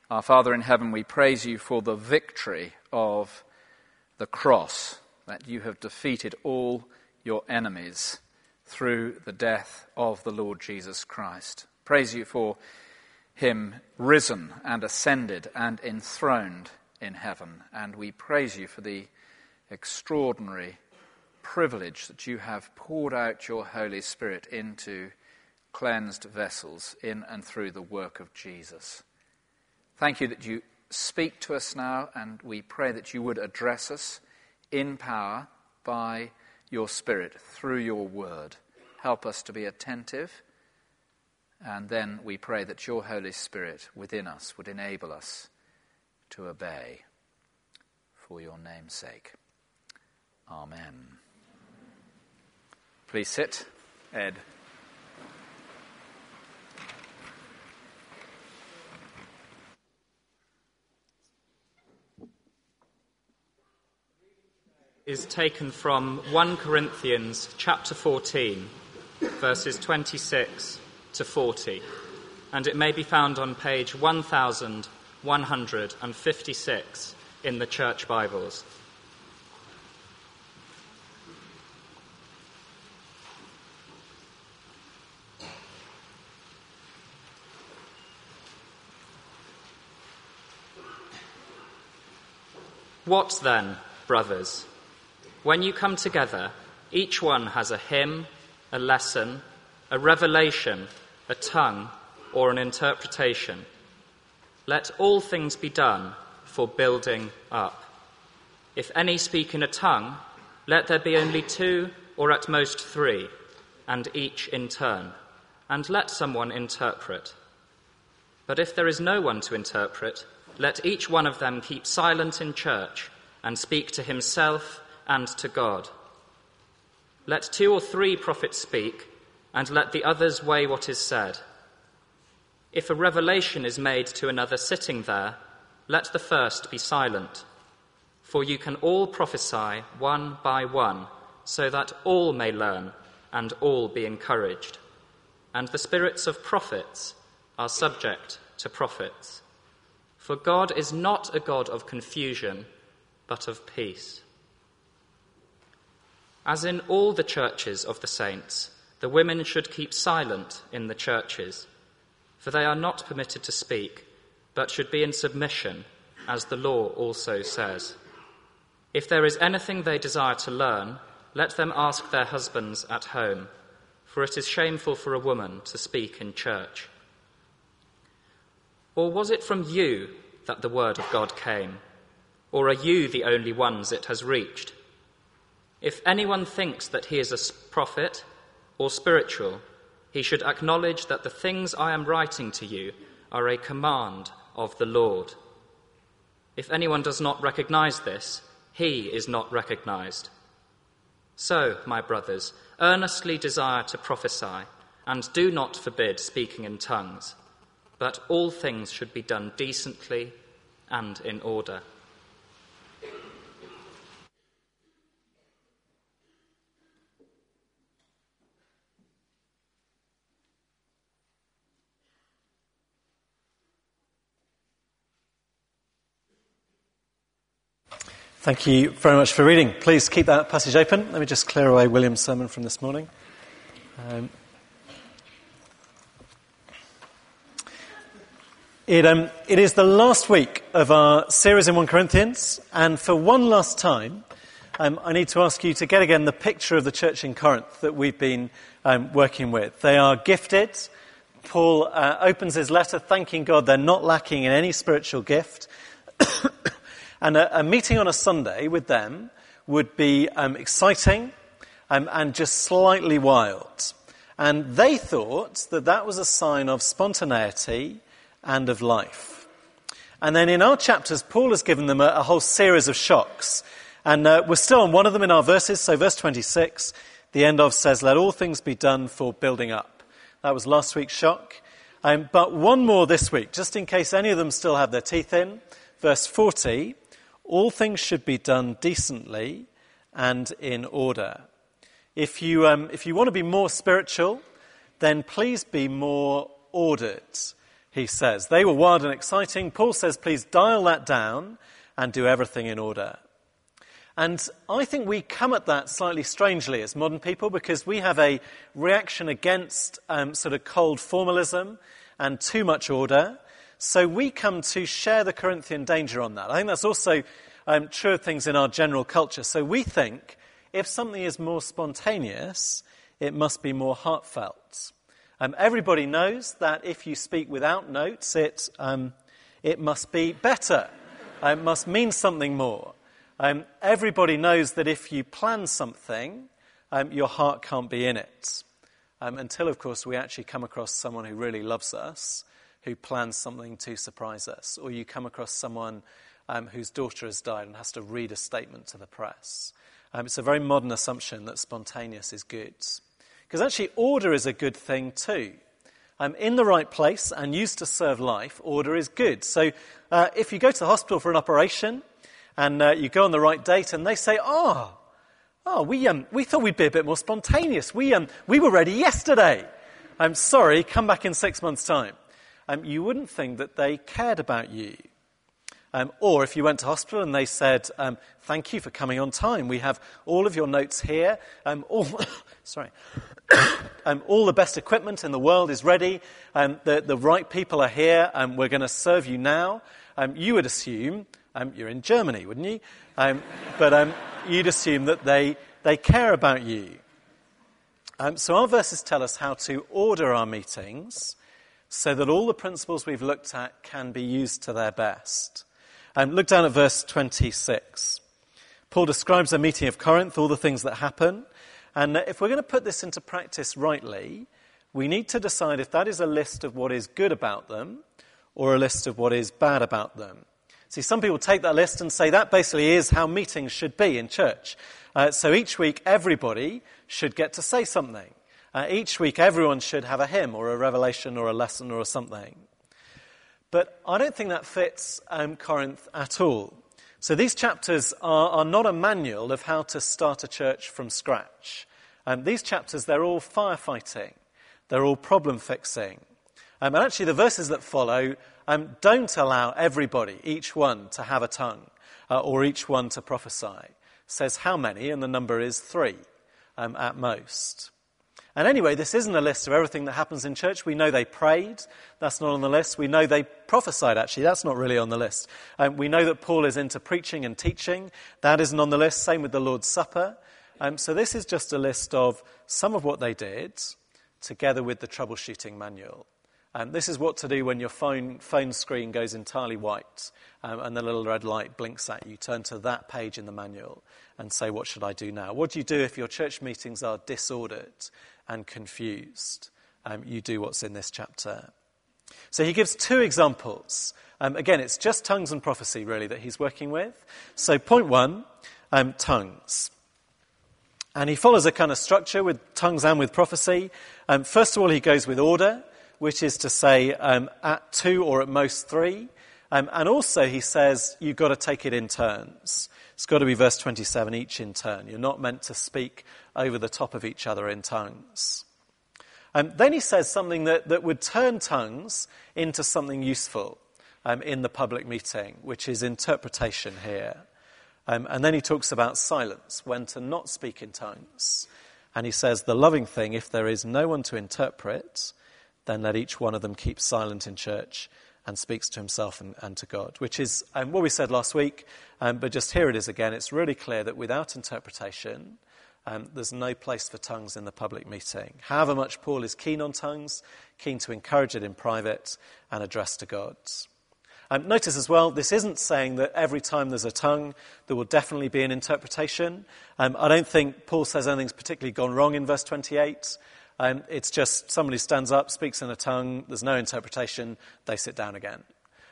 Our Father in heaven, we praise you for the victory of the cross, that you have defeated all your enemies through the death of the Lord Jesus Christ. Praise you for him risen and ascended and enthroned in heaven. And we praise you for the extraordinary privilege that you have poured out your Holy Spirit into cleansed vessels in and through the work of Jesus. Thank you that you speak to us now, and we pray that you would address us in power by your Spirit through your word. Help us to be attentive, and then we pray that your Holy Spirit within us would enable us to obey for your name's sake. Amen. Please sit, Ed. Is taken from 1 Corinthians chapter 14, verses 26 to 40, and it may be found on page 1156 in the Church Bibles. What then, brothers? When you come together, each one has a hymn, a lesson, a revelation, a tongue, or an interpretation. Let all things be done for building up. If any speak in a tongue, let there be only 2 or at most 3, and each in turn, and let someone interpret. But if there is no one to interpret, let each one of them keep silent in church and speak to himself and to God. Let 2 or 3 prophets speak, and let the others weigh what is said. If a revelation is made to another sitting there, let the first be silent. For you can all prophesy one by one, so that all may learn and all be encouraged. And the spirits of prophets are subject to prophets. For God is not a God of confusion, but of peace. As in all the churches of the saints, the women should keep silent in the churches, for they are not permitted to speak, but should be in submission, as the law also says. If there is anything they desire to learn, let them ask their husbands at home, for it is shameful for a woman to speak in church. Or was it from you that the word of God came? Or are you the only ones it has reached? If anyone thinks that he is a prophet or spiritual, he should acknowledge that the things I am writing to you are a command of the Lord. If anyone does not recognize this, he is not recognized. So, my brothers, earnestly desire to prophesy, and do not forbid speaking in tongues, but all things should be done decently and in order. Thank you very much for reading. Please keep that passage open. Let me just clear away William's sermon from this morning. It is the last week of our series in 1 Corinthians, and for one last time, I need to ask you to get again the picture of the church in Corinth that we've been working with. They are gifted. Paul opens his letter thanking God they're not lacking in any spiritual gift. And a meeting on a Sunday with them would be exciting and just slightly wild. And they thought that that was a sign of spontaneity and of life. And then in our chapters, Paul has given them a whole series of shocks. And we're still on one of them in our verses. So verse 26, the end of says, let all things be done for building up. That was last week's shock. But one more this week, just in case any of them still have their teeth in. Verse 40, all things should be done decently and in order. If you want to be more spiritual, then please be more ordered. he says. They were wild and exciting. Paul says, please dial that down and do everything in order. And I think we come at that slightly strangely as modern people, because we have a reaction against sort of cold formalism and too much order. So we come to share the Corinthian danger on that. I think that's also true of things in our general culture. So we think if something is more spontaneous, it must be more heartfelt. Everybody knows that if you speak without notes, it must be better. It must mean something more. Everybody knows that if you plan something, your heart can't be in it. Until, of course, we actually come across someone who really loves us, who plans something to surprise us. Or you come across someone whose daughter has died and has to read a statement to the press. It's a very modern assumption that spontaneous is good. Because actually order is a good thing too. In the right place and used to serve life, order is good. So if you go to the hospital for an operation and you go on the right date and they say, we thought we'd be a bit more spontaneous. We were ready yesterday. I'm sorry, come back in 6 months' time. You wouldn't think that they cared about you. Or if you went to hospital and they said, thank you for coming on time. We have all of your notes here. All the best equipment in the world is ready. The right people are here. We're going to serve you now. You would assume, you're in Germany, wouldn't you? But you'd assume that they care about you. So our verses tell us how to order our meetings so that all the principles we've looked at can be used to their best. Look down at verse 26. Paul describes a meeting of Corinth, all the things that happen. And if we're going to put this into practice rightly, we need to decide if that is a list of what is good about them or a list of what is bad about them. See, some people take that list and say that basically is how meetings should be in church. So each week, everybody should get to say something. Each week, everyone should have a hymn or a revelation or a lesson or something. But I don't think that fits Corinth at all. So these chapters are not a manual of how to start a church from scratch. These chapters, they're all firefighting. They're all problem fixing. And actually the verses that follow don't allow everybody, each one, to have a tongue or each one to prophesy. It says how many, and the number is 3 at most. And anyway, this isn't a list of everything that happens in church. We know they prayed. That's not on the list. We know they prophesied, actually. That's not really on the list. We know that Paul is into preaching and teaching. That isn't on the list. Same with the Lord's Supper. So this is just a list of some of what they did together with the troubleshooting manual. This is what to do when your phone screen goes entirely white and the little red light blinks at you. Turn to that page in the manual and say, what should I do now? What do you do if your church meetings are disordered and confused? You do what's in this chapter. So he gives 2 examples. Again, it's just tongues and prophecy, really, that he's working with. So point 1, tongues. And he follows a kind of structure with tongues and with prophecy. First of all, he goes with order, which is to say at 2 or at most 3. And also he says you've got to take it in turns. It's got to be verse 27, each in turn. You're not meant to speak over the top of each other in tongues. Then he says something that would turn tongues into something useful in the public meeting, which is interpretation here. And then he talks about silence, when to not speak in tongues. And he says the loving thing, if there is no one to interpret, then let each one of them keep silent in church and speaks to himself and to God, which is what we said last week, but just here it is again. It's really clear that without interpretation, there's no place for tongues in the public meeting. However much Paul is keen on tongues, keen to encourage it in private and address to God. Notice as well, this isn't saying that every time there's a tongue, there will definitely be an interpretation. I don't think Paul says anything's particularly gone wrong in verse 28. It's just somebody stands up, speaks in a tongue, there's no interpretation, they sit down again.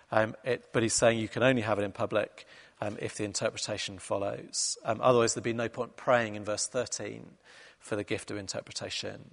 But he's saying you can only have it in public if the interpretation follows. Otherwise there'd be no point praying in verse 13 for the gift of interpretation.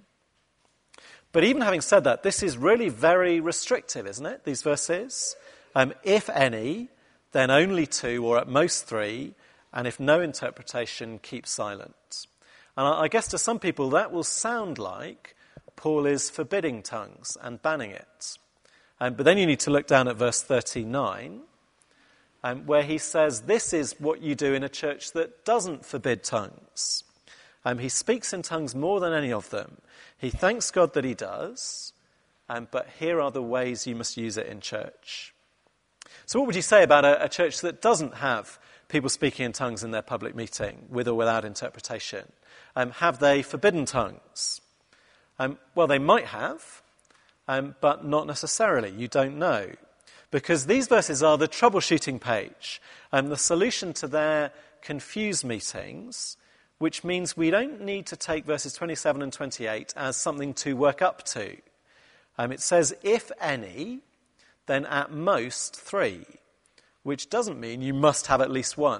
But even having said that, this is really very restrictive, isn't it, these verses? If any, then only 2 or at most 3, and if no interpretation, keep silent. And I guess to some people that will sound like Paul is forbidding tongues and banning it. But then you need to look down at verse 39, where he says, this is what you do in a church that doesn't forbid tongues. He speaks in tongues more than any of them. He thanks God that he does, but here are the ways you must use it in church. So what would you say about a church that doesn't have people speaking in tongues in their public meeting, with or without interpretation? Have they forbidden tongues? Well, they might have, but not necessarily. You don't know. Because these verses are the troubleshooting page, the solution to their confused meetings, which means we don't need to take verses 27 and 28 as something to work up to. It says, if any, then at most 3, which doesn't mean you must have at least 1.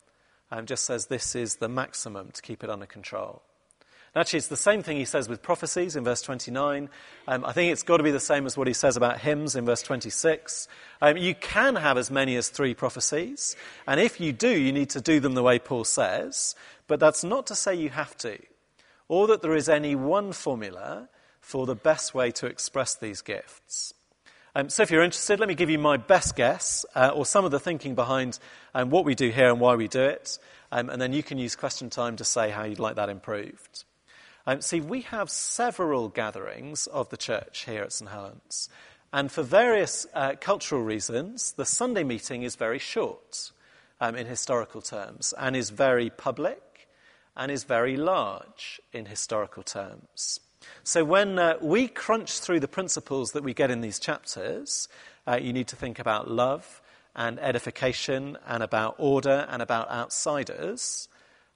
Just says this is the maximum to keep it under control. And actually, it's the same thing he says with prophecies in verse 29. I think it's got to be the same as what he says about hymns in verse 26. You can have as many as 3 prophecies, and if you do, you need to do them the way Paul says, but that's not to say you have to, or that there is any one formula for the best way to express these gifts. So if you're interested, let me give you my best guess, or some of the thinking behind what we do here and why we do it, and then you can use question time to say how you'd like that improved. See, we have several gatherings of the church here at St Helens, and for various cultural reasons, the Sunday meeting is very short in historical terms, and is very public, and is very large in historical terms. So when we crunch through the principles that we get in these chapters, you need to think about love and edification and about order and about outsiders.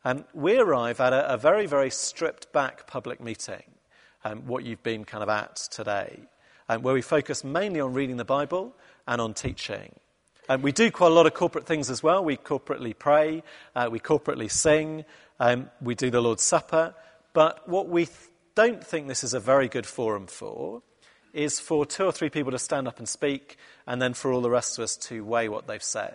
We arrive at a very, very stripped back public meeting, what you've been kind of at today, where we focus mainly on reading the Bible and on teaching. We do quite a lot of corporate things as well. We corporately pray, we corporately sing, we do the Lord's Supper, but what we don't think this is a very good forum for is for 2 or 3 people to stand up and speak, and then for all the rest of us to weigh what they've said.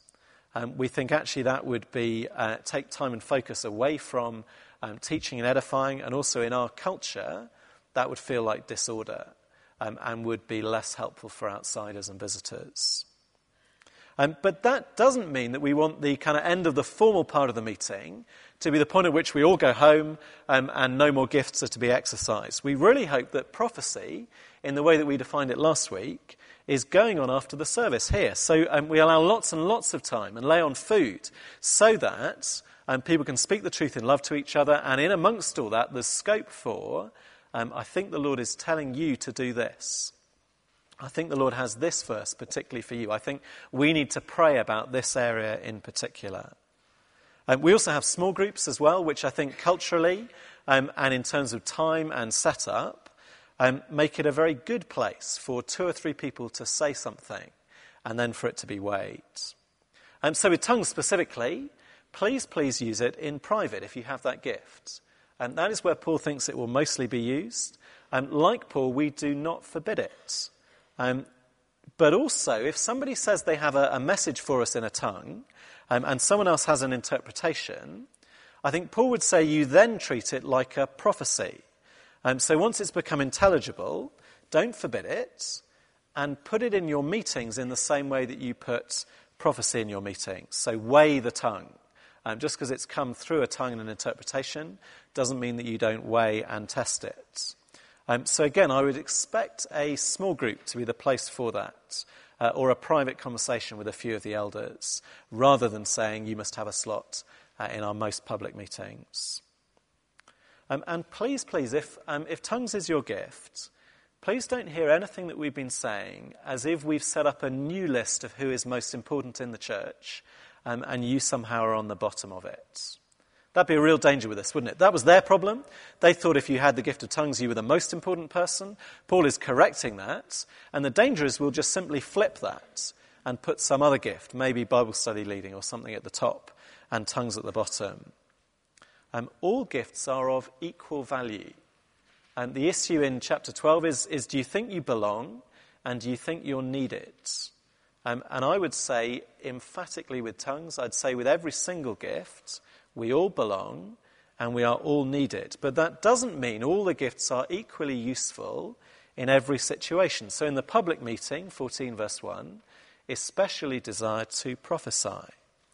We think actually that would be take time and focus away from teaching and edifying, and also in our culture, that would feel like disorder and would be less helpful for outsiders and visitors. But that doesn't mean that we want the kind of end of the formal part of the meeting to be the point at which we all go home and no more gifts are to be exercised. We really hope that prophecy, in the way that we defined it last week, is going on after the service here. So we allow lots and lots of time and lay on food so that people can speak the truth in love to each other. And in amongst all that, there's scope for, I think the Lord is telling you to do this. I think the Lord has this verse particularly for you. I think we need to pray about this area in particular. We also have small groups as well, which I think culturally and in terms of time and setup make it a very good place for 2 or 3 people to say something and then for it to be weighed. So with tongues specifically, please use it in private if you have that gift. That is where Paul thinks it will mostly be used. Like Paul, we do not forbid it. But also, if somebody says they have a message for us in a tongue, and someone else has an interpretation, I think Paul would say you then treat it like a prophecy. So once it's become intelligible, don't forbid it, and put it in your meetings in the same way that you put prophecy in your meetings. So weigh the tongue. Just because it's come through a tongue and an interpretation doesn't mean that you don't weigh and test it. So again, I would expect a small group to be the place for that, or a private conversation with a few of the elders, rather than saying you must have a slot in our most public meetings. And please, if tongues is your gift, please don't hear anything that we've been saying as if we've set up a new list of who is most important in the church, and you somehow are on the bottom of it. That'd be a real danger with this, wouldn't it? That was their problem. They thought if you had the gift of tongues, you were the most important person. Paul is correcting that. And the danger is we'll just simply flip that and put some other gift, maybe Bible study leading or something at the top and tongues at the bottom. All gifts are of equal value. And the issue in chapter 12 is do you think you belong and do you think you're needed? And I would say emphatically with tongues, I'd say with every single gift, we all belong and we are all needed. But that doesn't mean all the gifts are equally useful in every situation. So in the public meeting, 14 verse 1, especially desire to prophesy.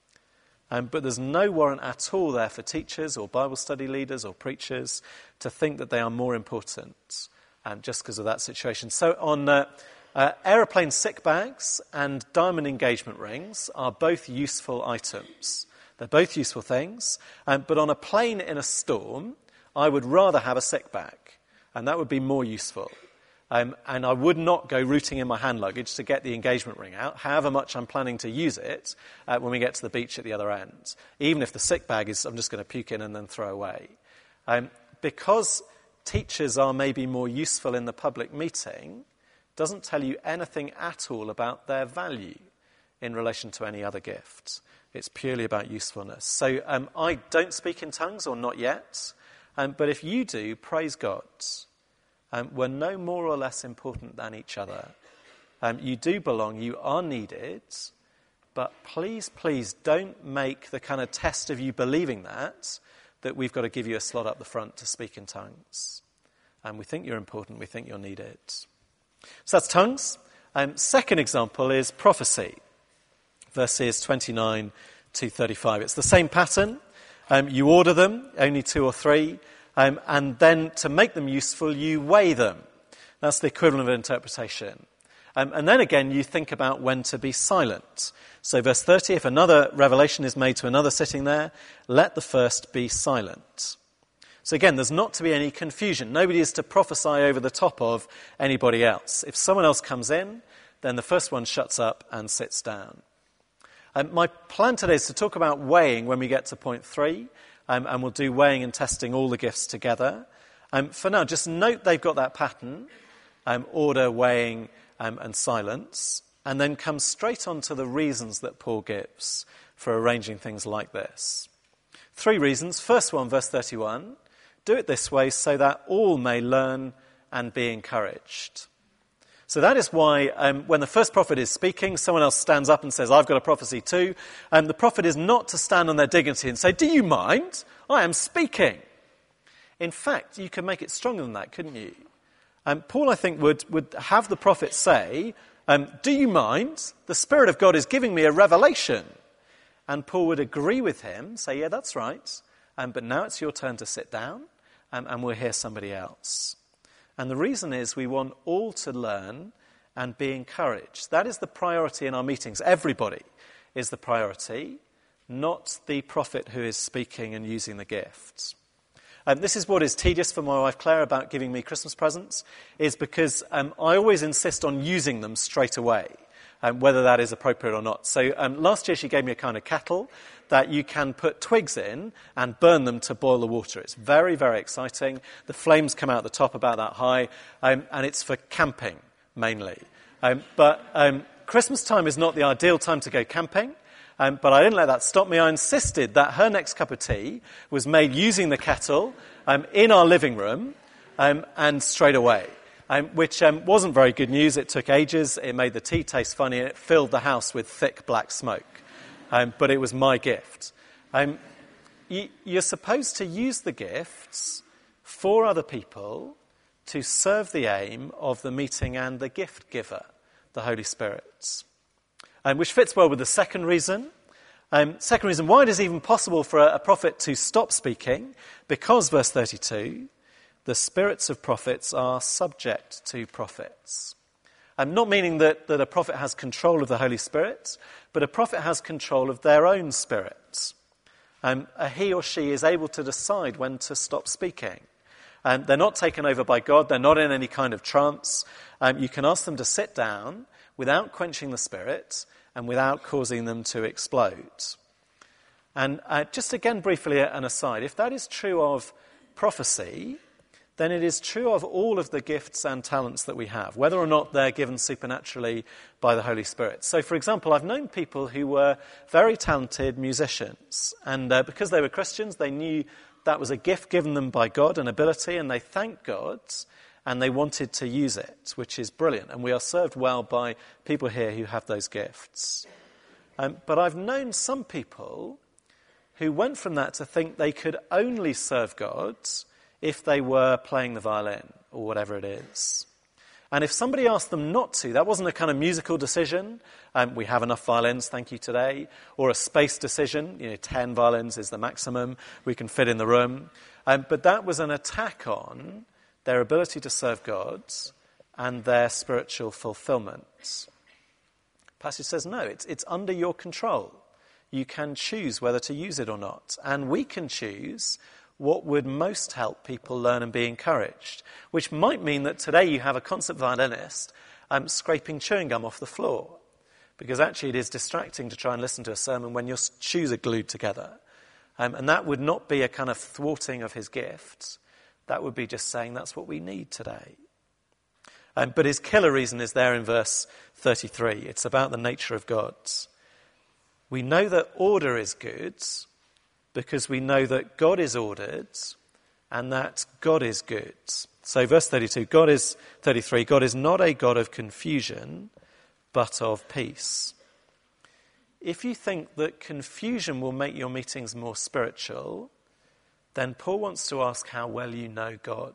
But there's no warrant at all there for teachers or Bible study leaders or preachers to think that they are more important just because of that situation. So on aeroplane sick bags and diamond engagement rings are both useful items. They're both useful things. But on a plane in a storm, I would rather have a sick bag, and that would be more useful. And I would not go rooting in my hand luggage to get the engagement ring out, however much I'm planning to use it when we get to the beach at the other end. Even if the sick bag is I'm just going to puke in and then throw away. Because teachers are maybe more useful in the public meeting, doesn't tell you anything at all about their value in relation to any other gift. It's purely about usefulness. So I don't speak in tongues, or not yet. But if you do, praise God. We're no more or less important than each other. You do belong, you are needed, but please, please don't make the kind of test of you believing that we've got to give you a slot up the front to speak in tongues. We think you're important, we think you're needed. So that's tongues. Second example is prophecy, verses 29 to 35. It's the same pattern. You order them, only 2 or 3. And then to make them useful, you weigh them. That's the equivalent of interpretation. And then again, you think about when to be silent. So verse 30, if another revelation is made to another sitting there, let the first be silent. So again, there's not to be any confusion. Nobody is to prophesy over the top of anybody else. If someone else comes in, then the first one shuts up and sits down. My plan today is to talk about weighing when we get to point 3. And we'll do weighing and testing all the gifts together. For now, just note they've got that pattern, order, weighing, and silence, and then come straight on to the reasons that Paul gives for arranging things like this. 3 reasons. First one, verse 31, do it this way so that all may learn and be encouraged. So that is why when the first prophet is speaking, someone else stands up and says, I've got a prophecy too. And the prophet is not to stand on their dignity and say, do you mind? I am speaking. In fact, you could make it stronger than that, couldn't you? Paul, I think, would have the prophet say, do you mind? The Spirit of God is giving me a revelation. And Paul would agree with him, say, yeah, that's right. But now it's your turn to sit down, and we'll hear somebody else. And the reason is we want all to learn and be encouraged. That is the priority in our meetings. Everybody is the priority, not the prophet who is speaking and using the gifts. This is what is tedious for my wife Claire about giving me Christmas presents, is because I always insist on using them straight away, whether that is appropriate or not. So last year she gave me a kind of kettle that you can put twigs in and burn them to boil the water. It's very, very exciting. The flames come out the top about that high, and it's for camping, mainly. But Christmas time is not the ideal time to go camping, but I didn't let that stop me. I insisted that her next cup of tea was made using the kettle in our living room and straight away, which wasn't very good news. It took ages. It made the tea taste funny, and it filled the house with thick black smoke. But it was my gift. You're supposed to use the gifts for other people to serve the aim of the meeting and the gift giver, the Holy Spirit, which fits well with the second reason. Second reason, why it is even possible for a prophet to stop speaking, because, verse 32, the spirits of prophets are subject to prophets. Not meaning that a prophet has control of the Holy Spirit, but a prophet has control of their own spirit. He or she is able to decide when to stop speaking. They're not taken over by God. They're not in any kind of trance. You can ask them to sit down without quenching the Spirit and without causing them to explode. And just again briefly an aside, if that is true of prophecy, then it is true of all of the gifts and talents that we have, whether or not they're given supernaturally by the Holy Spirit. So, for example, I've known people who were very talented musicians, and because they were Christians, they knew that was a gift given them by God, an ability, and they thanked God, and they wanted to use it, which is brilliant. And we are served well by people here who have those gifts. But I've known some people who went from that to think they could only serve God if they were playing the violin or whatever it is. And if somebody asked them not to, that wasn't a kind of musical decision, we have enough violins, thank you, today, or a space decision, 10 violins is the maximum we can fit in the room. But that was an attack on their ability to serve God and their spiritual fulfillment. The passage says, no, it's under your control. You can choose whether to use it or not. And we can choose what would most help people learn and be encouraged, which might mean that today you have a concert violinist scraping chewing gum off the floor, because actually it is distracting to try and listen to a sermon when your shoes are glued together. And that would not be a kind of thwarting of his gifts. That would be just saying that's what we need today. But his killer reason is there in verse 33. It's about the nature of God. We know that order is good because we know that God is ordered and that God is good. So verse 33, God is not a God of confusion, but of peace. If you think that confusion will make your meetings more spiritual, then Paul wants to ask how well you know God.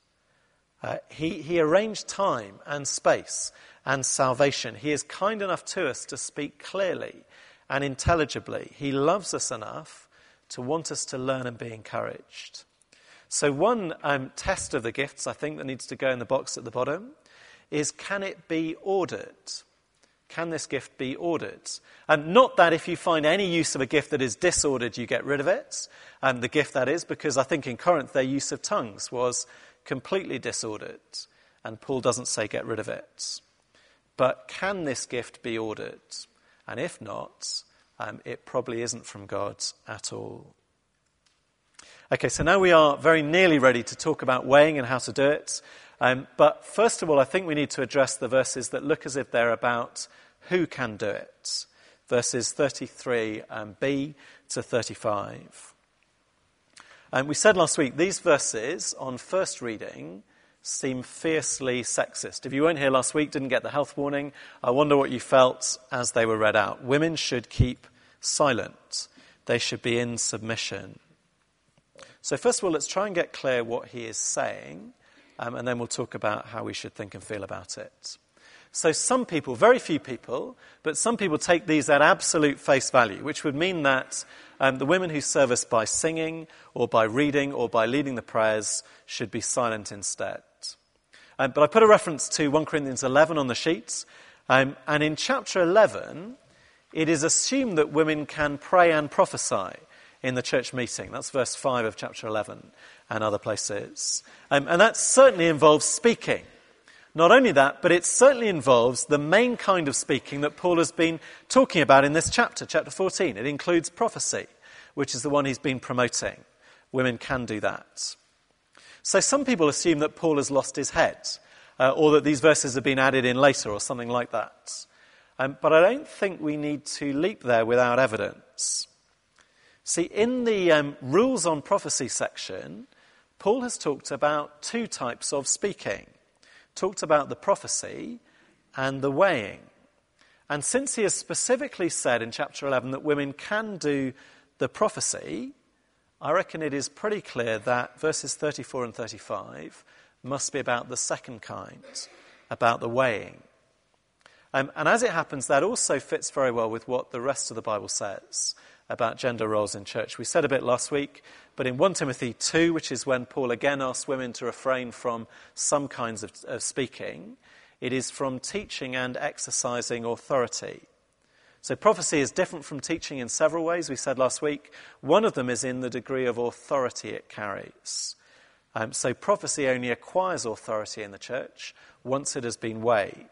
He arranged time and space and salvation. He is kind enough to us to speak clearly and intelligibly. He loves us enough to want us to learn and be encouraged. So one test of the gifts, I think, that needs to go in the box at the bottom is, can it be ordered? Can this gift be ordered? Not that if you find any use of a gift that is disordered, you get rid of it. The gift that is, because I think in Corinth their use of tongues was completely disordered. And Paul doesn't say get rid of it. But can this gift be ordered? And if not, it probably isn't from God at all. Okay, so now we are very nearly ready to talk about weighing and how to do it. But first of all, I think we need to address the verses that look as if they're about who can do it. Verses 33b to 35. We said last week, these verses on first reading seem fiercely sexist. If you weren't here last week, didn't get the health warning, I wonder what you felt as they were read out. Women should keep silent. They should be in submission. So first of all, let's try and get clear what he is saying, and then we'll talk about how we should think and feel about it. So some people, very few people, but some people take these at absolute face value, which would mean that the women who serve us by singing or by reading or by leading the prayers should be silent instead. But I put a reference to 1 Corinthians 11 on the sheets, and in chapter 11, it is assumed that women can pray and prophesy in the church meeting. That's verse 5 of chapter 11 and other places. And that certainly involves speaking. Not only that, but it certainly involves the main kind of speaking that Paul has been talking about in this chapter, chapter 14. It includes prophecy, which is the one he's been promoting. Women can do that. So some people assume that Paul has lost his head, or that these verses have been added in later or something like that. But I don't think we need to leap there without evidence. See, in the rules on prophecy section, Paul has talked about two types of speaking. Talked about the prophecy and the weighing. And since he has specifically said in chapter 11 that women can do the prophecy, I reckon it is pretty clear that verses 34 and 35 must be about the second kind, about the weighing. And as it happens, that also fits very well with what the rest of the Bible says about gender roles in church. We said a bit last week, but in 1 Timothy 2, which is when Paul again asks women to refrain from some kinds of speaking, it is from teaching and exercising authority. So prophecy is different from teaching in several ways, we said last week. One of them is in the degree of authority it carries. So prophecy only acquires authority in the church once it has been weighed.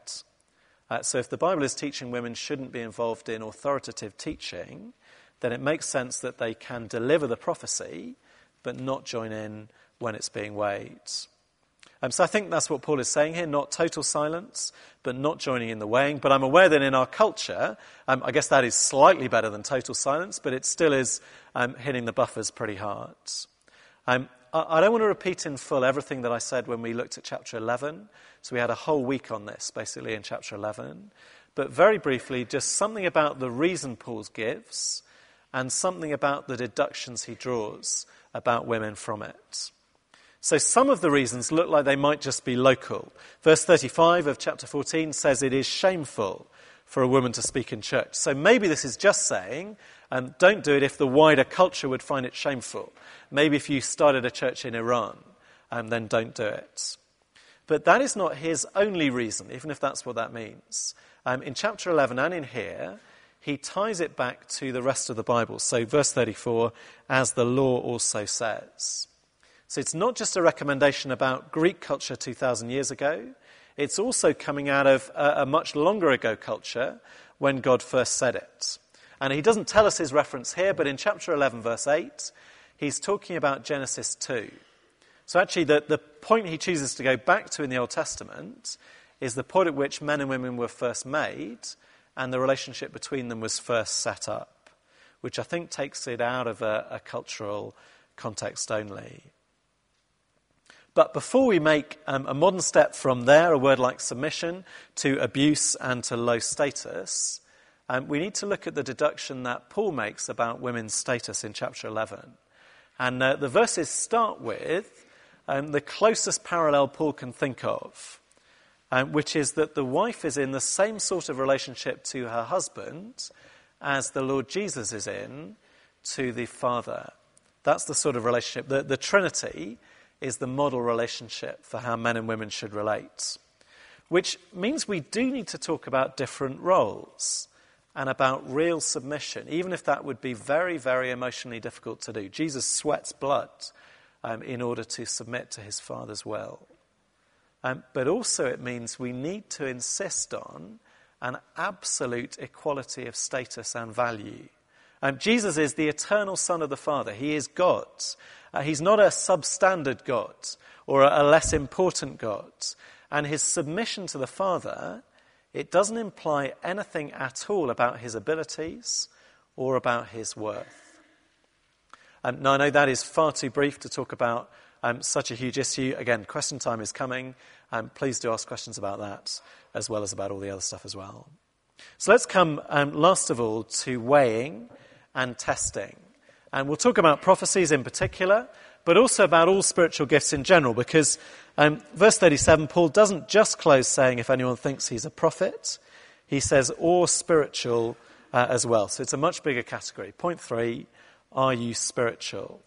So if the Bible is teaching women shouldn't be involved in authoritative teaching, then it makes sense that they can deliver the prophecy, but not join in when it's being weighed. So I think that's what Paul is saying here, not total silence, but not joining in the weighing. But I'm aware that in our culture, I guess that is slightly better than total silence, but it still is hitting the buffers pretty hard. I don't want to repeat in full everything that I said when we looked at chapter 11. So we had a whole week on this, basically, in chapter 11. But very briefly, just something about the reason Paul gives and something about the deductions he draws about women from it. So some of the reasons look like they might just be local. Verse 35 of chapter 14 says it is shameful for a woman to speak in church. So maybe this is just saying, don't do it if the wider culture would find it shameful. Maybe if you started a church in Iran, then don't do it. But that is not his only reason, even if that's what that means. In chapter 11 and in here, he ties it back to the rest of the Bible. So verse 34, as the law also says. So it's not just a recommendation about Greek culture 2,000 years ago. It's also coming out of a much longer ago culture when God first said it. And he doesn't tell us his reference here, but in chapter 11, verse 8, he's talking about Genesis 2. So actually the point he chooses to go back to in the Old Testament is the point at which men and women were first made and the relationship between them was first set up, which I think takes it out of a cultural context only. But before we make a modern step from there, a word like submission, to abuse and to low status, we need to look at the deduction that Paul makes about women's status in chapter 11. And the verses start with the closest parallel Paul can think of, which is that the wife is in the same sort of relationship to her husband as the Lord Jesus is in to the Father. That's the sort of relationship. The Trinity is the model relationship for how men and women should relate, which means we do need to talk about different roles and about real submission, even if that would be very, very emotionally difficult to do. Jesus sweats blood in order to submit to his Father's will. But also it means we need to insist on an absolute equality of status and value. Jesus is the eternal Son of the Father. He is God. He's not a substandard God or a less important God. And his submission to the Father, it doesn't imply anything at all about his abilities or about his worth. Now, I know that is far too brief to talk about such a huge issue. Again, question time is coming. Please do ask questions about that, as well as about all the other stuff as well. So let's come, last of all, to weighing and testing. And we'll talk about prophecies in particular, but also about all spiritual gifts in general, because verse 37, Paul doesn't just close saying if anyone thinks he's a prophet. He says, or spiritual as well. So it's a much bigger category. Point 3, are you spiritual?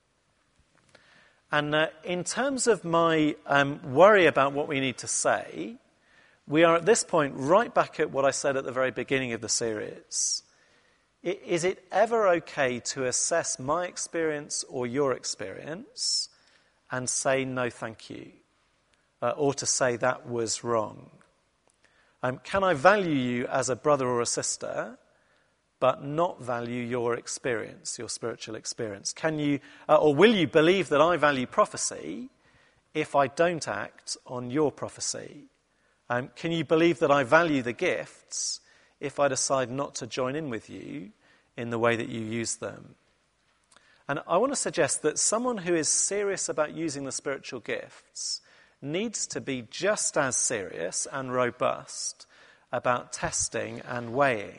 And in terms of my worry about what we need to say, we are at this point right back at what I said at the very beginning of the series. Is it ever okay to assess my experience or your experience and say no thank you? Or to say that was wrong? Can I value you as a brother or a sister, but not value your experience, your spiritual experience? Can you, or will you believe that I value prophecy if I don't act on your prophecy? Can you believe that I value the gifts if I decide not to join in with you in the way that you use them? And I want to suggest that someone who is serious about using the spiritual gifts needs to be just as serious and robust about testing and weighing.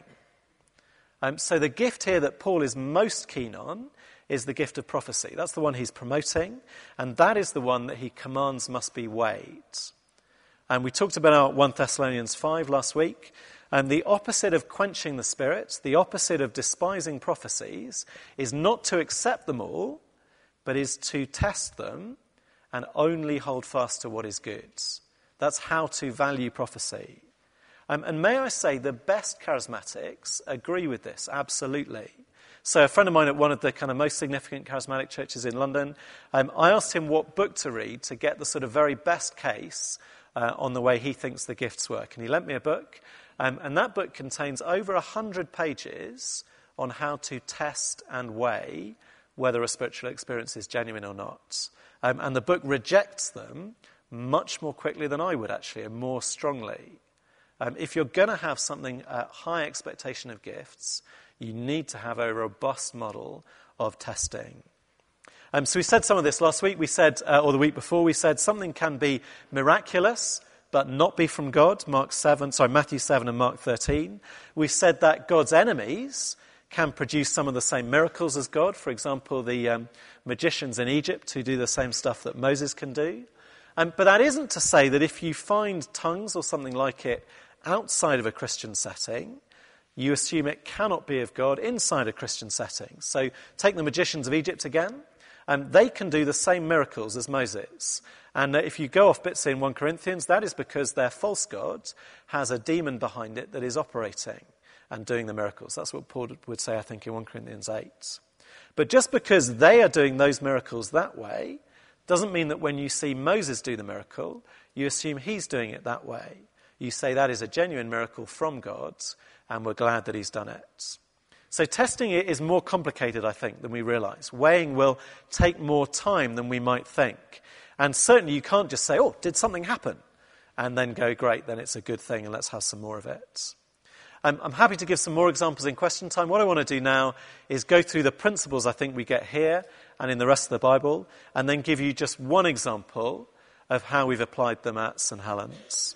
So the gift here that Paul is most keen on is the gift of prophecy. That's the one he's promoting, and that is the one that he commands must be weighed. And we talked about 1 Thessalonians 5 last week. And the opposite of quenching the Spirit, the opposite of despising prophecies, is not to accept them all, but is to test them and only hold fast to what is good. That's how to value prophecy. And may I say, the best charismatics agree with this, absolutely. So a friend of mine at one of the kind of most significant charismatic churches in London, I asked him what book to read to get the sort of very best case on the way he thinks the gifts work. And he lent me a book. And that book contains over 100 pages on how to test and weigh whether a spiritual experience is genuine or not. And the book rejects them much more quickly than I would, actually, and more strongly. If you're going to have something, high expectation of gifts, you need to have a robust model of testing. So we said some of this last week. We said, or the week before, we said something can be miraculous, but not be from God, Matthew 7 and Mark 13. We said that God's enemies can produce some of the same miracles as God. For example, the magicians in Egypt who do the same stuff that Moses can do. But that isn't to say that if you find tongues or something like it outside of a Christian setting, you assume it cannot be of God inside a Christian setting. So take the magicians of Egypt again. They can do the same miracles as Moses. And if you go off bits in 1 Corinthians, that is because their false god has a demon behind it that is operating and doing the miracles. That's what Paul would say, I think, in 1 Corinthians 8. But just because they are doing those miracles that way doesn't mean that when you see Moses do the miracle, you assume he's doing it that way. You say that is a genuine miracle from God, and we're glad that he's done it. So testing it is more complicated, I think, than we realise. Weighing will take more time than we might think. And certainly you can't just say, oh, did something happen? And then go, great, then it's a good thing and let's have some more of it. I'm happy to give some more examples in question time. What I want to do now is go through the principles I think we get here and in the rest of the Bible, and then give you just one example of how we've applied them at St. Helens.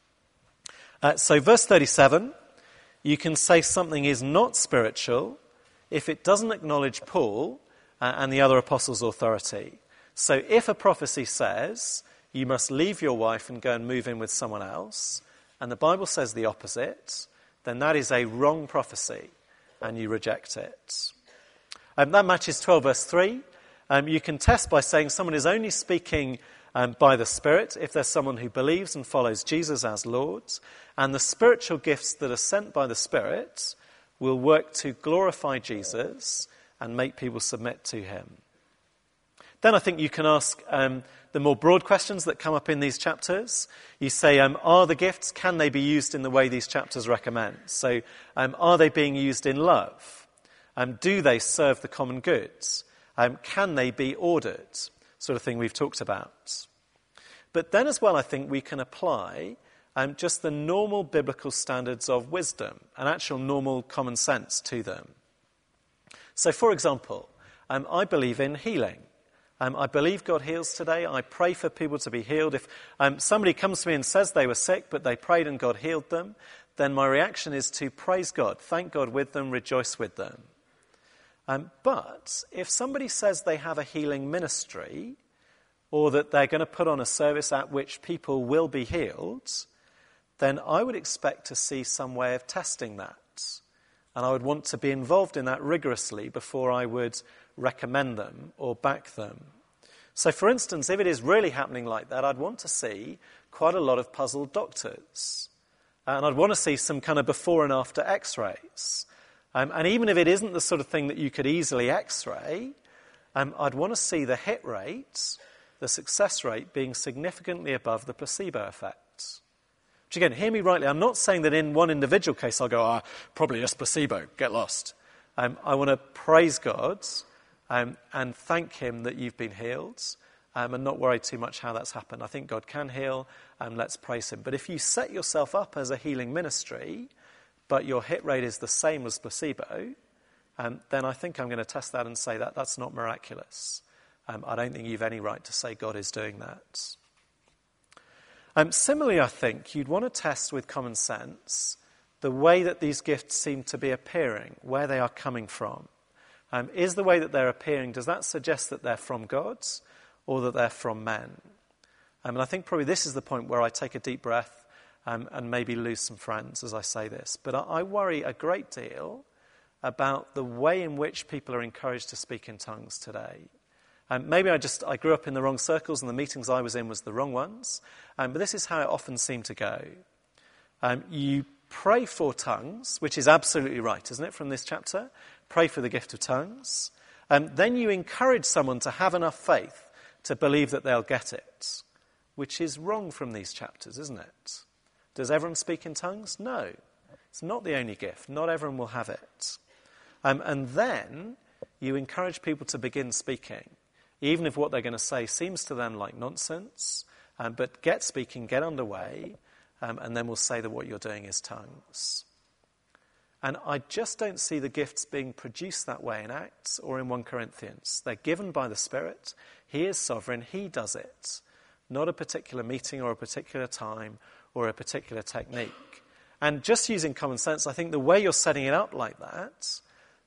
So verse 37, you can say something is not spiritual if it doesn't acknowledge Paul and the other apostles' authority. So if a prophecy says you must leave your wife and go and move in with someone else, and the Bible says the opposite, then that is a wrong prophecy and you reject it. That matches 12 verse 3. You can test by saying someone is only speaking by the Spirit if there's someone who believes and follows Jesus as Lord, and the spiritual gifts that are sent by the Spirit will work to glorify Jesus and make people submit to him. Then I think you can ask the more broad questions that come up in these chapters. You say, are the gifts, can they be used in the way these chapters recommend? So are they being used in love? Do they serve the common goods? Can they be ordered? Sort of thing we've talked about. But then as well, I think we can apply just the normal biblical standards of wisdom and actual normal common sense to them. So for example, I believe in healing. I believe God heals today. I pray for people to be healed. If somebody comes to me and says they were sick, but they prayed and God healed them, then my reaction is to praise God, thank God with them, rejoice with them. But if somebody says they have a healing ministry, or that they're going to put on a service at which people will be healed, then I would expect to see some way of testing that. And I would want to be involved in that rigorously before I would recommend them or back them. So for instance, if it is really happening like that, I'd want to see quite a lot of puzzled doctors. And I'd want to see some kind of before and after x-rays. And even if it isn't the sort of thing that you could easily x-ray, I'd want to see the hit rate, the success rate, being significantly above the placebo effect. Which again, hear me rightly, I'm not saying that in one individual case I'll go, probably just placebo, get lost. I want to praise God and thank him that you've been healed and not worry too much how that's happened. I think God can heal and let's praise him. But if you set yourself up as a healing ministry, but your hit rate is the same as placebo, then I think I'm going to test that and say that that's not miraculous. I don't think you've any right to say God is doing that. Similarly, I think you'd want to test with common sense the way that these gifts seem to be appearing, where they are coming from. Is the way that they're appearing, does that suggest that they're from God or that they're from men? And I think probably this is the point where I take a deep breath and maybe lose some friends as I say this. But I worry a great deal about the way in which people are encouraged to speak in tongues today. Maybe I grew up in the wrong circles and the meetings I was in was the wrong ones. But this is how it often seemed to go. You pray for tongues, which is absolutely right, isn't it, from this chapter? Pray for the gift of tongues. Then you encourage someone to have enough faith to believe that they'll get it, which is wrong from these chapters, isn't it? Does everyone speak in tongues? No. It's not the only gift. Not everyone will have it. And then you encourage people to begin speaking, even if what they're going to say seems to them like nonsense, but get speaking, get underway, and then we'll say that what you're doing is tongues. And I just don't see the gifts being produced that way in Acts or in 1 Corinthians. They're given by the Spirit. He is sovereign. He does it. Not a particular meeting or a particular time or a particular technique. And just using common sense, I think the way you're setting it up like that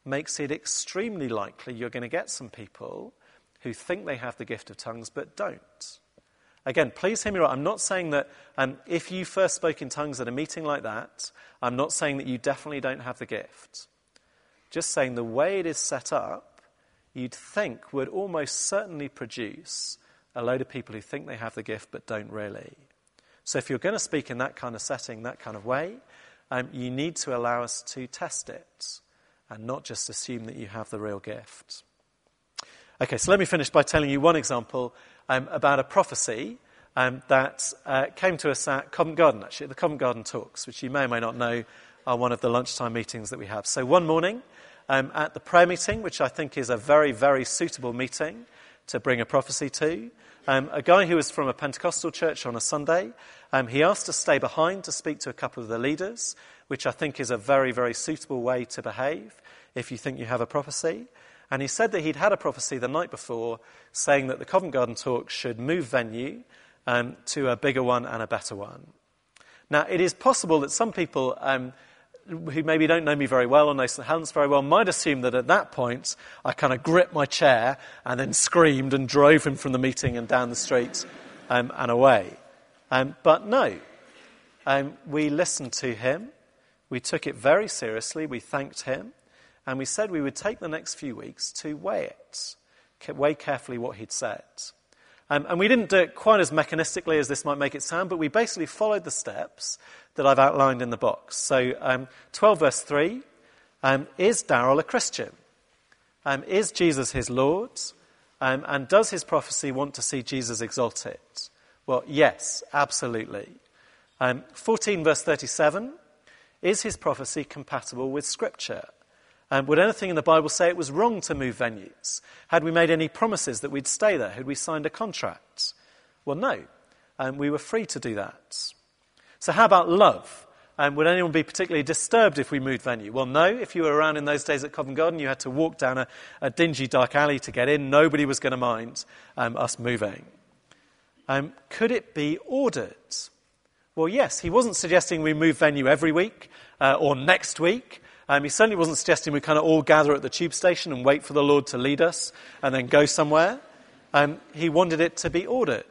makes it extremely likely you're going to get some people who think they have the gift of tongues but don't. Again, please hear me right. I'm not saying that if you first spoke in tongues at a meeting like that, I'm not saying that you definitely don't have the gift. Just saying the way it is set up, you'd think would almost certainly produce a load of people who think they have the gift but don't really. So if you're going to speak in that kind of setting, that kind of way, you need to allow us to test it and not just assume that you have the real gift. Okay, so let me finish by telling you one example about a prophecy that came to us at Covent Garden, actually, the Covent Garden Talks, which you may or may not know are one of the lunchtime meetings that we have. So one morning at the prayer meeting, which I think is a very, very suitable meeting to bring a prophecy to, a guy who was from a Pentecostal church on a Sunday, he asked to stay behind to speak to a couple of the leaders, which I think is a very, very suitable way to behave if you think you have a prophecy. And he said that he'd had a prophecy the night before saying that the Covent Garden Talks should move venue to a bigger one and a better one. Now, it is possible that some people who maybe don't know me very well or know St Helens very well might assume that at that point I kind of gripped my chair and then screamed and drove him from the meeting and down the street and away. But no, we listened to him, we took it very seriously, we thanked him, and we said we would take the next few weeks to weigh carefully what he'd said. And we didn't do it quite as mechanistically as this might make it sound, but we basically followed the steps that I've outlined in the box. So 12 verse 3, is Darrell a Christian? Is Jesus his Lord? And does his prophecy want to see Jesus exalted? Well, yes, absolutely. 14 verse 37, is his prophecy compatible with Scripture? Would anything in the Bible say it was wrong to move venues? Had we made any promises that we'd stay there? Had we signed a contract? Well, no. We were free to do that. So how about love? Would anyone be particularly disturbed if we moved venue? Well, no. If you were around in those days at Covent Garden, you had to walk down a dingy, dark alley to get in. Nobody was going to mind us moving. Could it be ordered? Well, yes. He wasn't suggesting we move venue every week or next week. He certainly wasn't suggesting we kind of all gather at the tube station and wait for the Lord to lead us and then go somewhere. He wanted it to be ordered.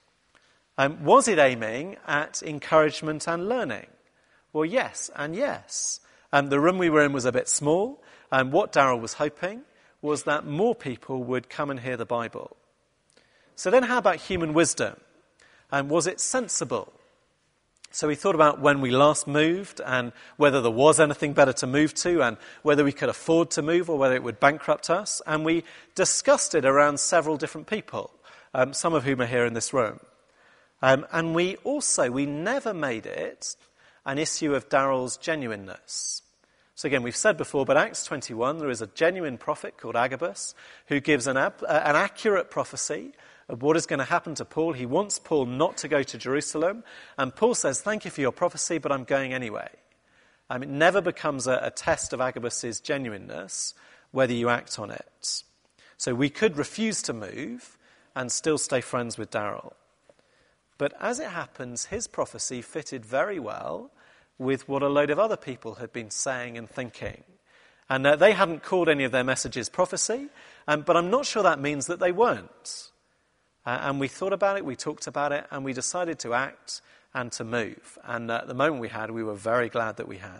Was it aiming at encouragement and learning? Well, yes and yes. The room we were in was a bit small. What Darrell was hoping was that more people would come and hear the Bible. So then how about human wisdom? Was it sensible? So we thought about when we last moved and whether there was anything better to move to and whether we could afford to move or whether it would bankrupt us. And we discussed it around several different people, some of whom are here in this room. And we never made it an issue of Darrell's genuineness. So again, we've said before, but Acts 21, there is a genuine prophet called Agabus who gives an accurate prophecy of what is going to happen to Paul. He wants Paul not to go to Jerusalem. And Paul says, thank you for your prophecy, but I'm going anyway. It never becomes a test of Agabus's genuineness, whether you act on it. So we could refuse to move and still stay friends with Darrell. But as it happens, his prophecy fitted very well with what a load of other people had been saying and thinking. And they hadn't called any of their messages prophecy, but I'm not sure that means that they weren't. And we thought about it, we talked about it, and we decided to act and to move. And at the moment we were very glad that we had.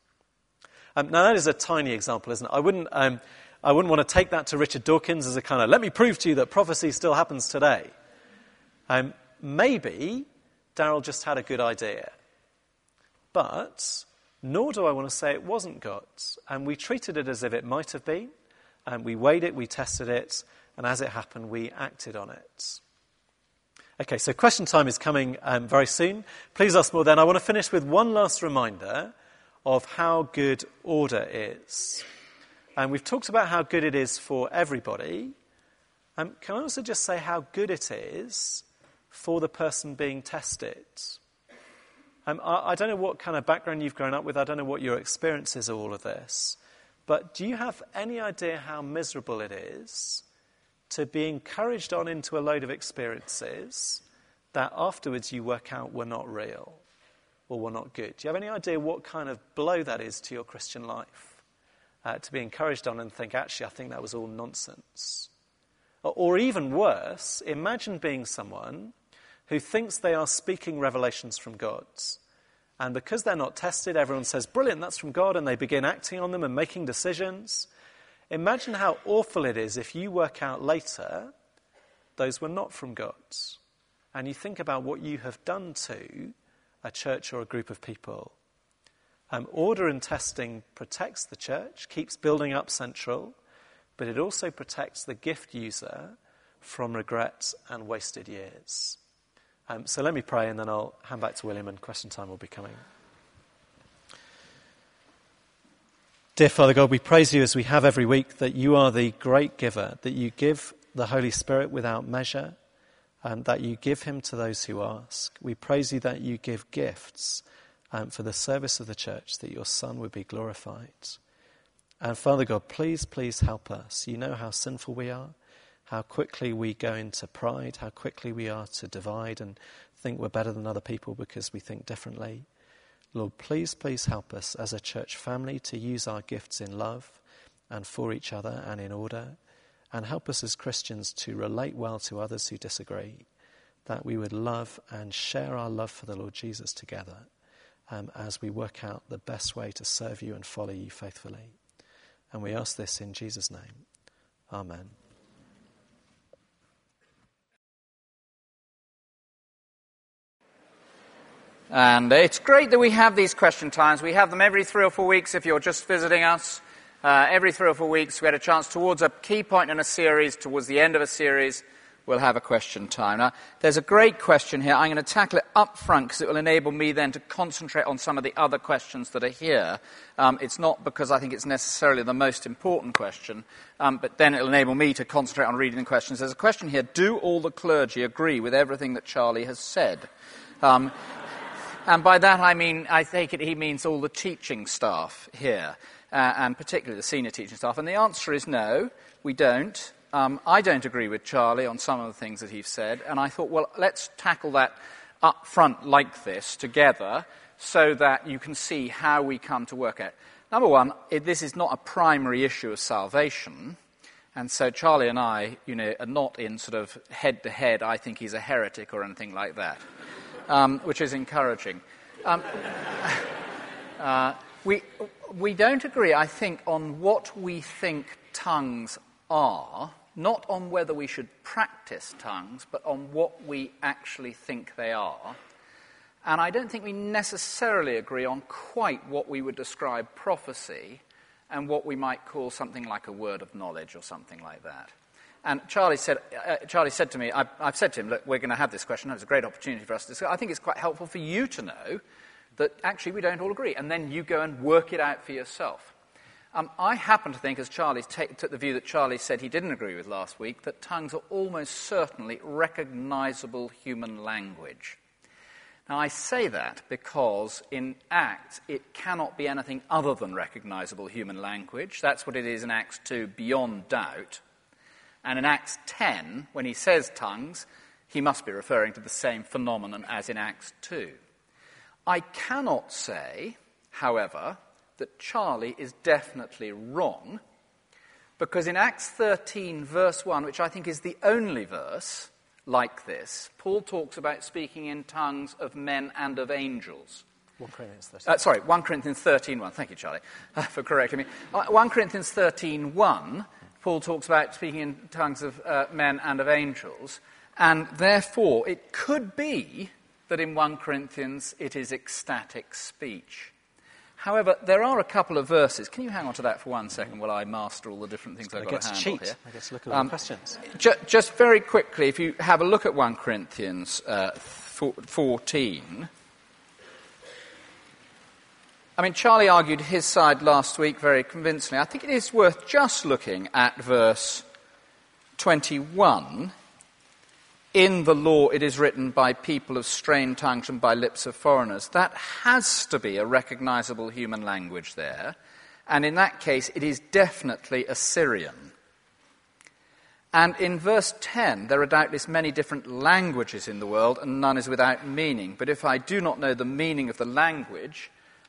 Now that is a tiny example, isn't it? I wouldn't want to take that to Richard Dawkins as a kind of, let me prove to you that prophecy still happens today. Maybe Darrell just had a good idea. But nor do I want to say it wasn't God's. And we treated it as if it might have been. And we weighed it, we tested it, and as it happened, we acted on it. Okay, so question time is coming very soon. Please ask more then. I want to finish with one last reminder of how good order is. And we've talked about how good it is for everybody. Can I also just say how good it is for the person being tested? I don't know what kind of background you've grown up with. I don't know what your experience is of all of this. But do you have any idea how miserable it is to be encouraged on into a load of experiences that afterwards you work out were not real or were not good? Do you have any idea what kind of blow that is to your Christian life? to be encouraged on and think, actually, I think that was all nonsense. Or even worse, imagine being someone who thinks they are speaking revelations from God. And because they're not tested, everyone says, brilliant, that's from God, and they begin acting on them and making decisions. Imagine how awful it is if you work out later those were not from God. And you think about what you have done to a church or a group of people. Order and testing protects the church, keeps building up Central, but it also protects the gift user from regret and wasted years. So let me pray, and then I'll hand back to William, and question time will be coming. Dear Father God, we praise you as we have every week that you are the great giver, that you give the Holy Spirit without measure, and that you give him to those who ask. We praise you that you give gifts for the service of the church, that your Son would be glorified. And Father God, please help us. You know how sinful we are, how quickly we go into pride, how quickly we are to divide and think we're better than other people because we think differently. Lord, please help us as a church family to use our gifts in love and for each other and in order, and help us as Christians to relate well to others who disagree, that we would love and share our love for the Lord Jesus together as we work out the best way to serve you and follow you faithfully. And we ask this in Jesus' name. Amen. And it's great that we have these question times. We have them every 3 or 4 weeks if you're just visiting us. Every 3 or 4 weeks we get a chance towards a key point in a series, towards the end of a series, we'll have a question time. Now, there's a great question here. I'm going to tackle it up front because it will enable me then to concentrate on some of the other questions that are here. It's not because I think it's necessarily the most important question, but then it'll enable me to concentrate on reading the questions. There's a question here: do all the clergy agree with everything that Charlie has said? And by that I take it he means all the teaching staff here, and particularly the senior teaching staff. And the answer is no, we don't. I don't agree with Charlie on some of the things that he's said, and I thought, well, let's tackle that up front like this together so that you can see how we come to work at it. Number one, this is not a primary issue of salvation, and so Charlie and I, are not in sort of head-to-head, I think he's a heretic or anything like that, which is encouraging. We don't agree, I think, on what we think tongues are, not on whether we should practice tongues, but on what we actually think they are. And I don't think we necessarily agree on quite what we would describe prophecy and what we might call something like a word of knowledge or something like that. And Charlie said to me, I've said to him, look, we're going to have this question. It's a great opportunity for us to discuss. I think it's quite helpful for you to know that actually we don't all agree. And then you go and work it out for yourself. I happen to think, as Charlie took the view that Charlie said he didn't agree with last week, that tongues are almost certainly recognizable human language. Now, I say that because in Acts it cannot be anything other than recognizable human language. That's what it is in Acts 2, beyond doubt. And in Acts 10, when he says tongues, he must be referring to the same phenomenon as in Acts 2. I cannot say, however, that Charlie is definitely wrong, because in Acts 13, verse 1, which I think is the only verse like this, Paul talks about speaking in tongues of men and of angels. 1 Corinthians 13. 1 Corinthians 13:1. Thank you, Charlie, for correcting me. 1 Corinthians 13:1, Paul talks about speaking in tongues of men and of angels, and therefore it could be that in 1 Corinthians it is ecstatic speech. However, there are a couple of verses. Can you hang on to that for 1 second while I master all the different things I've got to handle here? I guess look at all the questions. Just very quickly, if you have a look at 1 Corinthians 14. Charlie argued his side last week very convincingly. I think it is worth just looking at verse 21. In the law it is written by people of strange tongues and by lips of foreigners. That has to be a recognizable human language there. And in that case, it is definitely Assyrian. And in verse 10, there are doubtless many different languages in the world, and none is without meaning. But if I do not know the meaning of the language,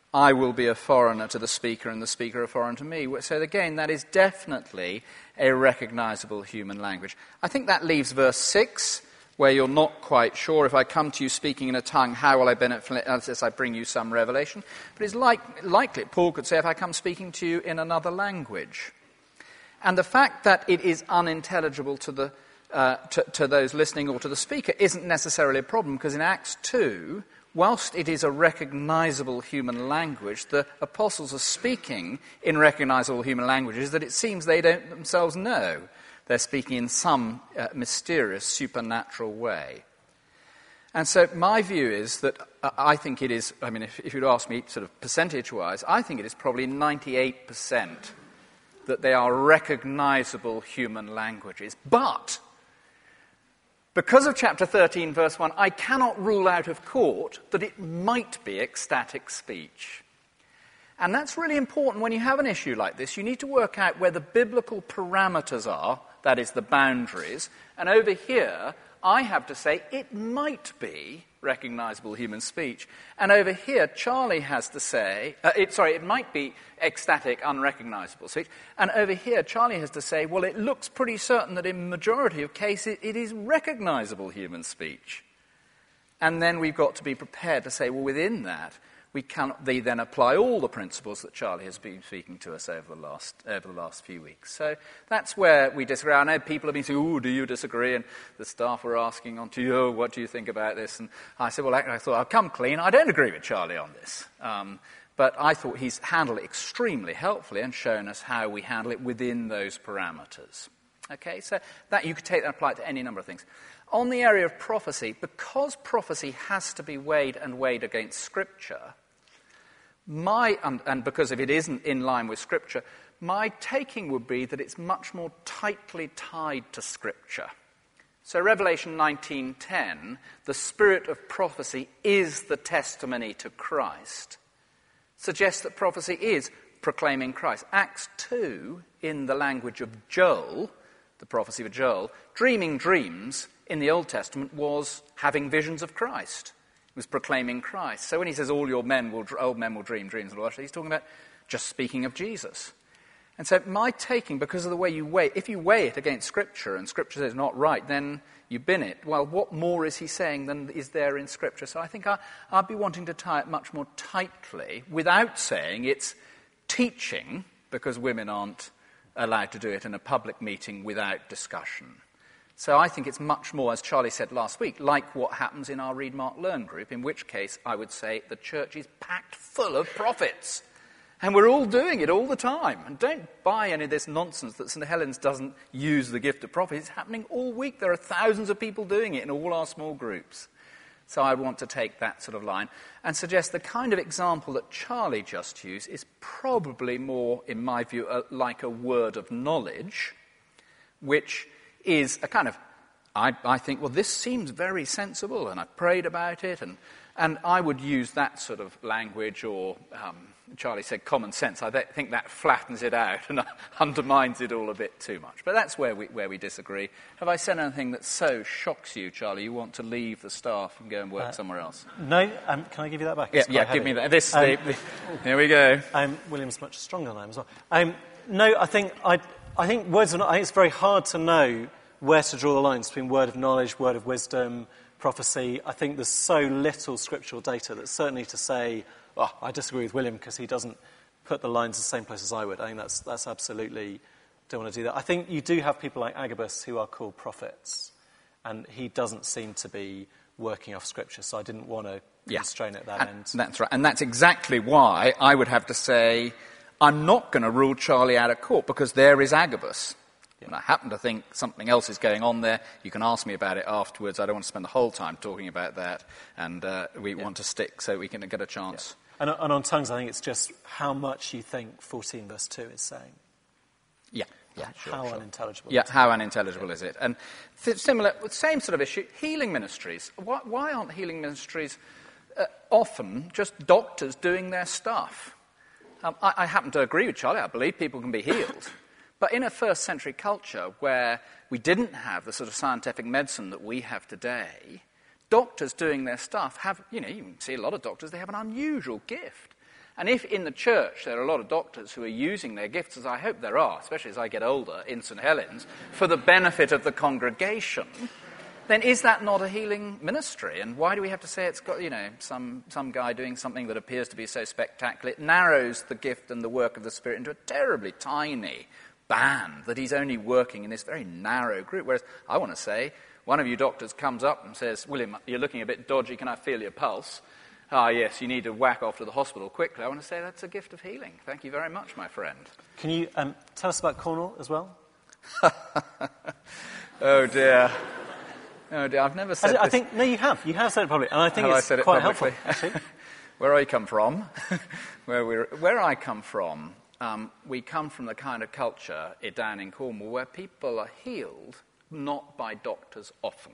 I will be a foreigner to the speaker and the speaker a foreigner to me. So again, that is definitely a recognizable human language. I think that leaves verse 6, where you're not quite sure, if I come to you speaking in a tongue, how will I benefit unless I bring you some revelation? But it's likely, Paul could say, if I come speaking to you in another language. And the fact that it is unintelligible to those listening or to the speaker isn't necessarily a problem, because in Acts 2, whilst it is a recognizable human language, the apostles are speaking in recognizable human languages that it seems they don't themselves know. They're speaking in some mysterious, supernatural way. And so my view is that I think it is, if you'd ask me sort of percentage-wise, I think it is probably 98% that they are recognizable human languages. But because of chapter 13, verse 1, I cannot rule out of court that it might be ecstatic speech. And that's really important when you have an issue like this. You need to work out where the biblical parameters are, that is, the boundaries. And over here, I have to say it might be recognizable human speech. And over here, Charlie has to say, it might be ecstatic, unrecognizable speech. And over here, Charlie has to say, well, it looks pretty certain that in the majority of cases it is recognizable human speech. And then we've got to be prepared to say, well, within that, they then apply all the principles that Charlie has been speaking to us over the last few weeks. So that's where we disagree. I know people have been saying, do you disagree? And the staff were asking on to you, what do you think about this? And I said, well, I thought I'll come clean. I don't agree with Charlie on this. But I thought he's handled it extremely helpfully and shown us how we handle it within those parameters. Okay, so that you could take that and apply it to any number of things. On the area of prophecy, because prophecy has to be weighed against Scripture, and because if it isn't in line with Scripture, my taking would be that it's much more tightly tied to Scripture. So Revelation 19:10, the spirit of prophecy is the testimony to Christ, suggests that prophecy is proclaiming Christ. Acts 2, in the language of Joel, the prophecy of Joel, dreaming dreams in the Old Testament was having visions of Christ. Was proclaiming Christ. So when he says old men will dream dreams, he's talking about just speaking of Jesus. And so my taking, because of the way you weigh, if you weigh it against Scripture and Scripture says not right, then you bin it. Well, what more is he saying than is there in Scripture? So I think I'd be wanting to tie it much more tightly without saying it's teaching, because women aren't allowed to do it in a public meeting without discussion. So I think it's much more, as Charlie said last week, like what happens in our Read, Mark, Learn group, in which case I would say the church is packed full of prophets. And we're all doing it all the time. And don't buy any of this nonsense that St. Helens doesn't use the gift of prophecy. It's happening all week. There are thousands of people doing it in all our small groups. So I want to take that sort of line and suggest the kind of example that Charlie just used is probably more, in my view, like a word of knowledge, which is a kind of, I think, well, this seems very sensible, and I've prayed about it, and I would use that sort of language, or Charlie said common sense. I think that flattens it out and undermines it all a bit too much. But that's where we disagree. Have I said anything that so shocks you, Charlie, you want to leave the staff and go and work somewhere else? No. Can I give you that back? Yeah, give me that. Here we go. William's much stronger than I am as well. No, I think words of knowledge, I think it's very hard to know where to draw the lines between word of knowledge, word of wisdom, prophecy. I think there's so little scriptural data that certainly to say, I disagree with William because he doesn't put the lines the same place as I would. I think that's absolutely, don't want to do that. I think you do have people like Agabus who are called prophets, and he doesn't seem to be working off Scripture, so I didn't want to constrain at that end. That's right, and that's exactly why I would have to say I'm not going to rule Charlie out of court, because there is Agabus. Yeah. And I happen to think something else is going on there. You can ask me about it afterwards. I don't want to spend the whole time talking about that, and we want to stick so we can get a chance. Yeah. And on tongues, I think it's just how much you think 14 verse 2 is saying. Yeah, sure. How unintelligible. Yeah, how unintelligible is it? And similar, same sort of issue, healing ministries. Why aren't healing ministries often just doctors doing their stuff? I happen to agree with Charlie. I believe people can be healed. But in a first century culture where we didn't have the sort of scientific medicine that we have today, doctors doing their stuff have, you can see a lot of doctors, they have an unusual gift. And if in the church there are a lot of doctors who are using their gifts, as I hope there are, especially as I get older in St. Helens, for the benefit of the congregation, then is that not a healing ministry? And why do we have to say it's got, some guy doing something that appears to be so spectacular? It narrows the gift and the work of the Spirit into a terribly tiny band, that he's only working in this very narrow group. Whereas I want to say, one of you doctors comes up and says, William, you're looking a bit dodgy, can I feel your pulse? Ah, yes, you need to whack off to the hospital quickly. I want to say that's a gift of healing. Thank you very much, my friend. Can you tell us about Cornwall as well? Oh, dear. I've never said this. I think, no, you have. You have said it publicly, and I think it's quite helpful, actually. Where I come from, where I come from, we come from the kind of culture down in Cornwall where people are healed not by doctors often.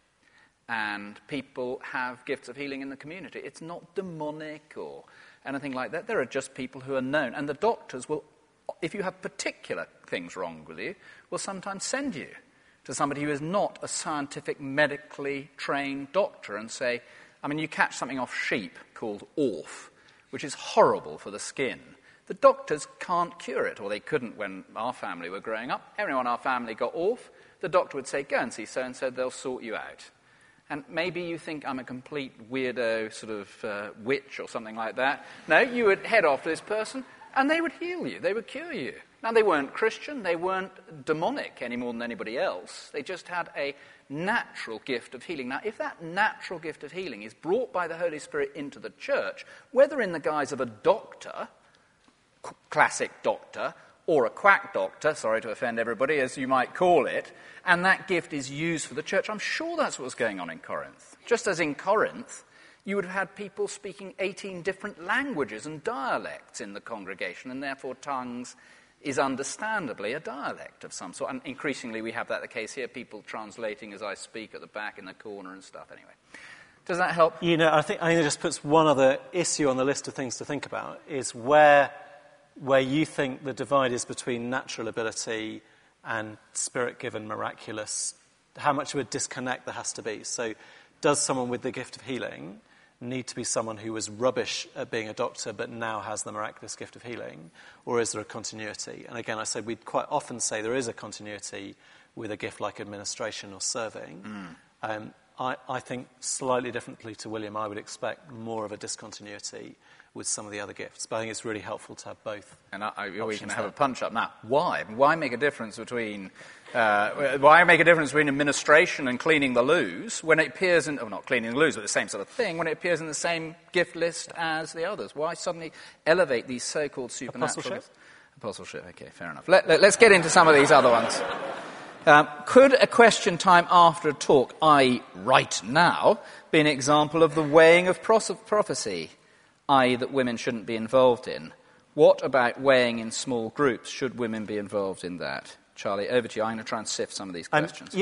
And people have gifts of healing in the community. It's not demonic or anything like that. There are just people who are known. And the doctors will, if you have particular things wrong with you, will sometimes send you to somebody who is not a scientific, medically trained doctor and say, you catch something off sheep called orf, which is horrible for the skin. The doctors can't cure it, or they couldn't when our family were growing up. Everyone in our family got orf. The doctor would say, go and see so-and-so, they'll sort you out. And maybe you think I'm a complete weirdo sort of witch or something like that. No, you would head off to this person and they would heal you. They would cure you. Now, they weren't Christian. They weren't demonic any more than anybody else. They just had a natural gift of healing. Now, if that natural gift of healing is brought by the Holy Spirit into the church, whether in the guise of a doctor, classic doctor, or a quack doctor, sorry to offend everybody, as you might call it, and that gift is used for the church, I'm sure that's what was going on in Corinth. Just as in Corinth, you would have had people speaking 18 different languages and dialects in the congregation, and therefore tongues is understandably a dialect of some sort. And increasingly we have that the case here, people translating as I speak at the back in the corner and stuff. Anyway, does that help? I think it just puts one other issue on the list of things to think about, is where you think the divide is between natural ability and spirit-given miraculous, how much of a disconnect there has to be. So does someone with the gift of healing need to be someone who was rubbish at being a doctor but now has the miraculous gift of healing, or is there a continuity? And again, I said we'd quite often say there is a continuity with a gift like administration or serving. I think slightly differently to William, I would expect more of a discontinuity with some of the other gifts. But I think it's really helpful to have both. And we can have a punch-up. Now, why? Why make a difference between administration and cleaning the loos when it appears in... not cleaning the loos, but the same sort of thing, when it appears in the same gift list as the others? Why suddenly elevate these so-called supernatural... Apostleship, okay, fair enough. Let's get into some of these other ones. Could a question time after a talk, i.e. right now, be an example of the weighing of prophecy, i.e. that women shouldn't be involved in? What about weighing in small groups? Should women be involved in that? Charlie, over to you. I'm going to try and sift some of these questions.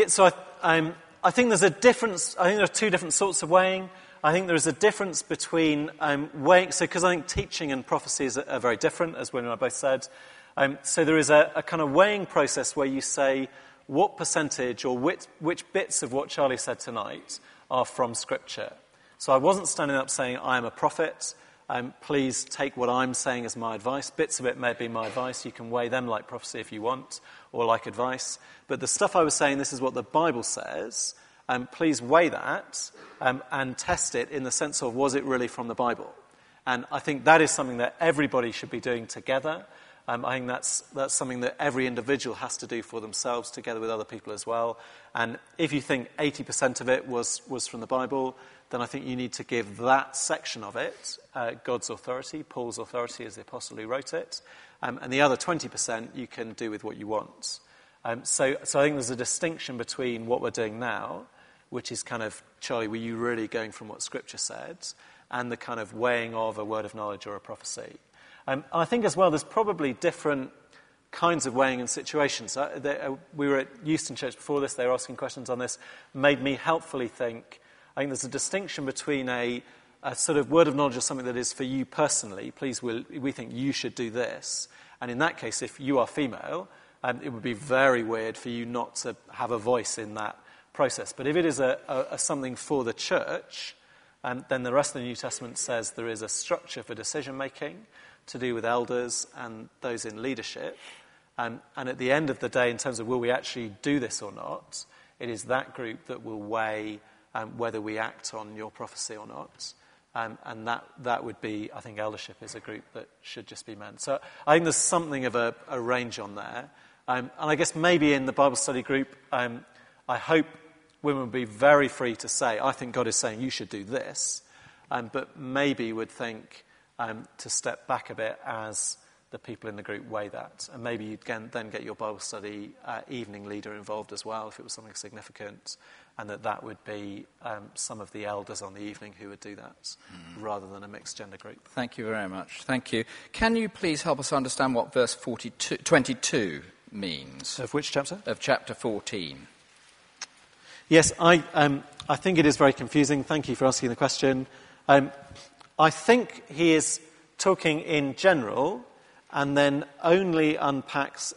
I think there's a difference. I think there are two different sorts of weighing. I think there is a difference between weighing, because I think teaching and prophecy are very different, as William and I both said. So there is a kind of weighing process where you say what percentage or which bits of what Charlie said tonight are from Scripture. So I wasn't standing up saying, I am a prophet, please take what I'm saying as my advice. Bits of it may be my advice. You can weigh them like prophecy if you want, or like advice. But the stuff I was saying, this is what the Bible says, please weigh that and test it in the sense of, was it really from the Bible? And I think that is something that everybody should be doing together. I think that's something that every individual has to do for themselves, together with other people as well. And if you think 80% of it was from the Bible, then I think you need to give that section of it God's authority, Paul's authority as the apostle who wrote it. And the other 20% you can do with what you want. So I think there's a distinction between what we're doing now, which is kind of, Charlie, were you really going from what Scripture said, and the kind of weighing of a word of knowledge or a prophecy. I think as well there's probably different kinds of weighing in situations. We were at Euston Church before this, they were asking questions on this, made me helpfully think, I think there's a distinction between a sort of word of knowledge or something that is for you personally, please, we think you should do this. And in that case, if you are female, it would be very weird for you not to have a voice in that process. But if it is a something for the church, then the rest of the New Testament says there is a structure for decision-making to do with elders and those in leadership. And at the end of the day, in terms of will we actually do this or not, it is that group that will weigh whether we act on your prophecy or not. And that would be, I think, eldership is a group that should just be men. So I think there's something of a range on there. And I guess maybe in the Bible study group, I hope women would be very free to say, I think God is saying you should do this, but maybe would think to step back a bit as the people in the group weigh that. And maybe you'd then get your Bible study evening leader involved as well if it was something significant, and that would be some of the elders on the evening who would do that rather than a mixed gender group. Thank you very much. Thank you. Can you please help us understand what verse 22 means? Of which chapter? Of chapter 14. Yes, I think it is very confusing. Thank you for asking the question. I think he is talking in general and then only unpacks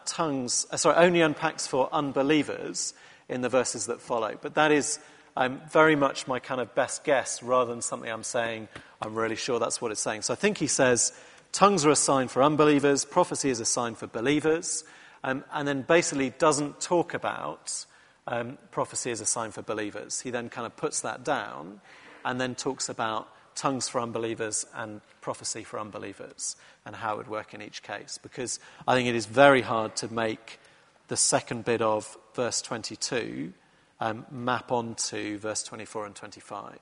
for unbelievers in the verses that follow. But that is very much my kind of best guess rather than something I'm saying I'm really sure that's what it's saying. So I think he says tongues are a sign for unbelievers, prophecy is a sign for believers, and then basically doesn't talk about prophecy as a sign for believers. He then kind of puts that down and then talks about tongues for unbelievers and prophecy for unbelievers and how it would work in each case. Because I think it is very hard to make the second bit of verse 22 map onto verse 24 and 25.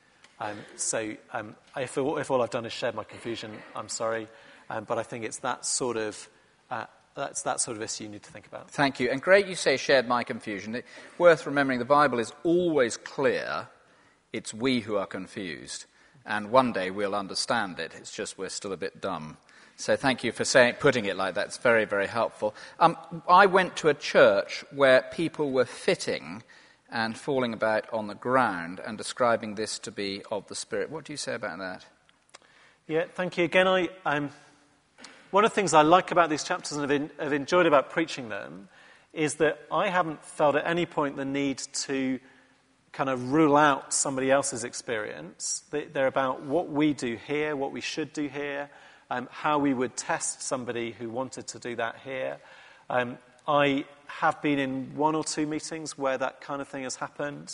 If all I've done is shared my confusion, I'm sorry. But I think it's that sort of that's that sort of issue you need to think about. Thank you. And great you say shared my confusion. It's worth remembering the Bible is always clear. It's we who are confused. And one day we'll understand it. It's just we're still a bit dumb. So thank you for putting it like that. It's very, very helpful. I went to a church where people were fitting and falling about on the ground and describing this to be of the Spirit. What do you say about that? Yeah, thank you. Again, one of the things I like about these chapters and have enjoyed about preaching them is that I haven't felt at any point the need to kind of rule out somebody else's experience. They're about what we do here, what we should do here, how we would test somebody who wanted to do that here. I have been in one or two meetings where that kind of thing has happened.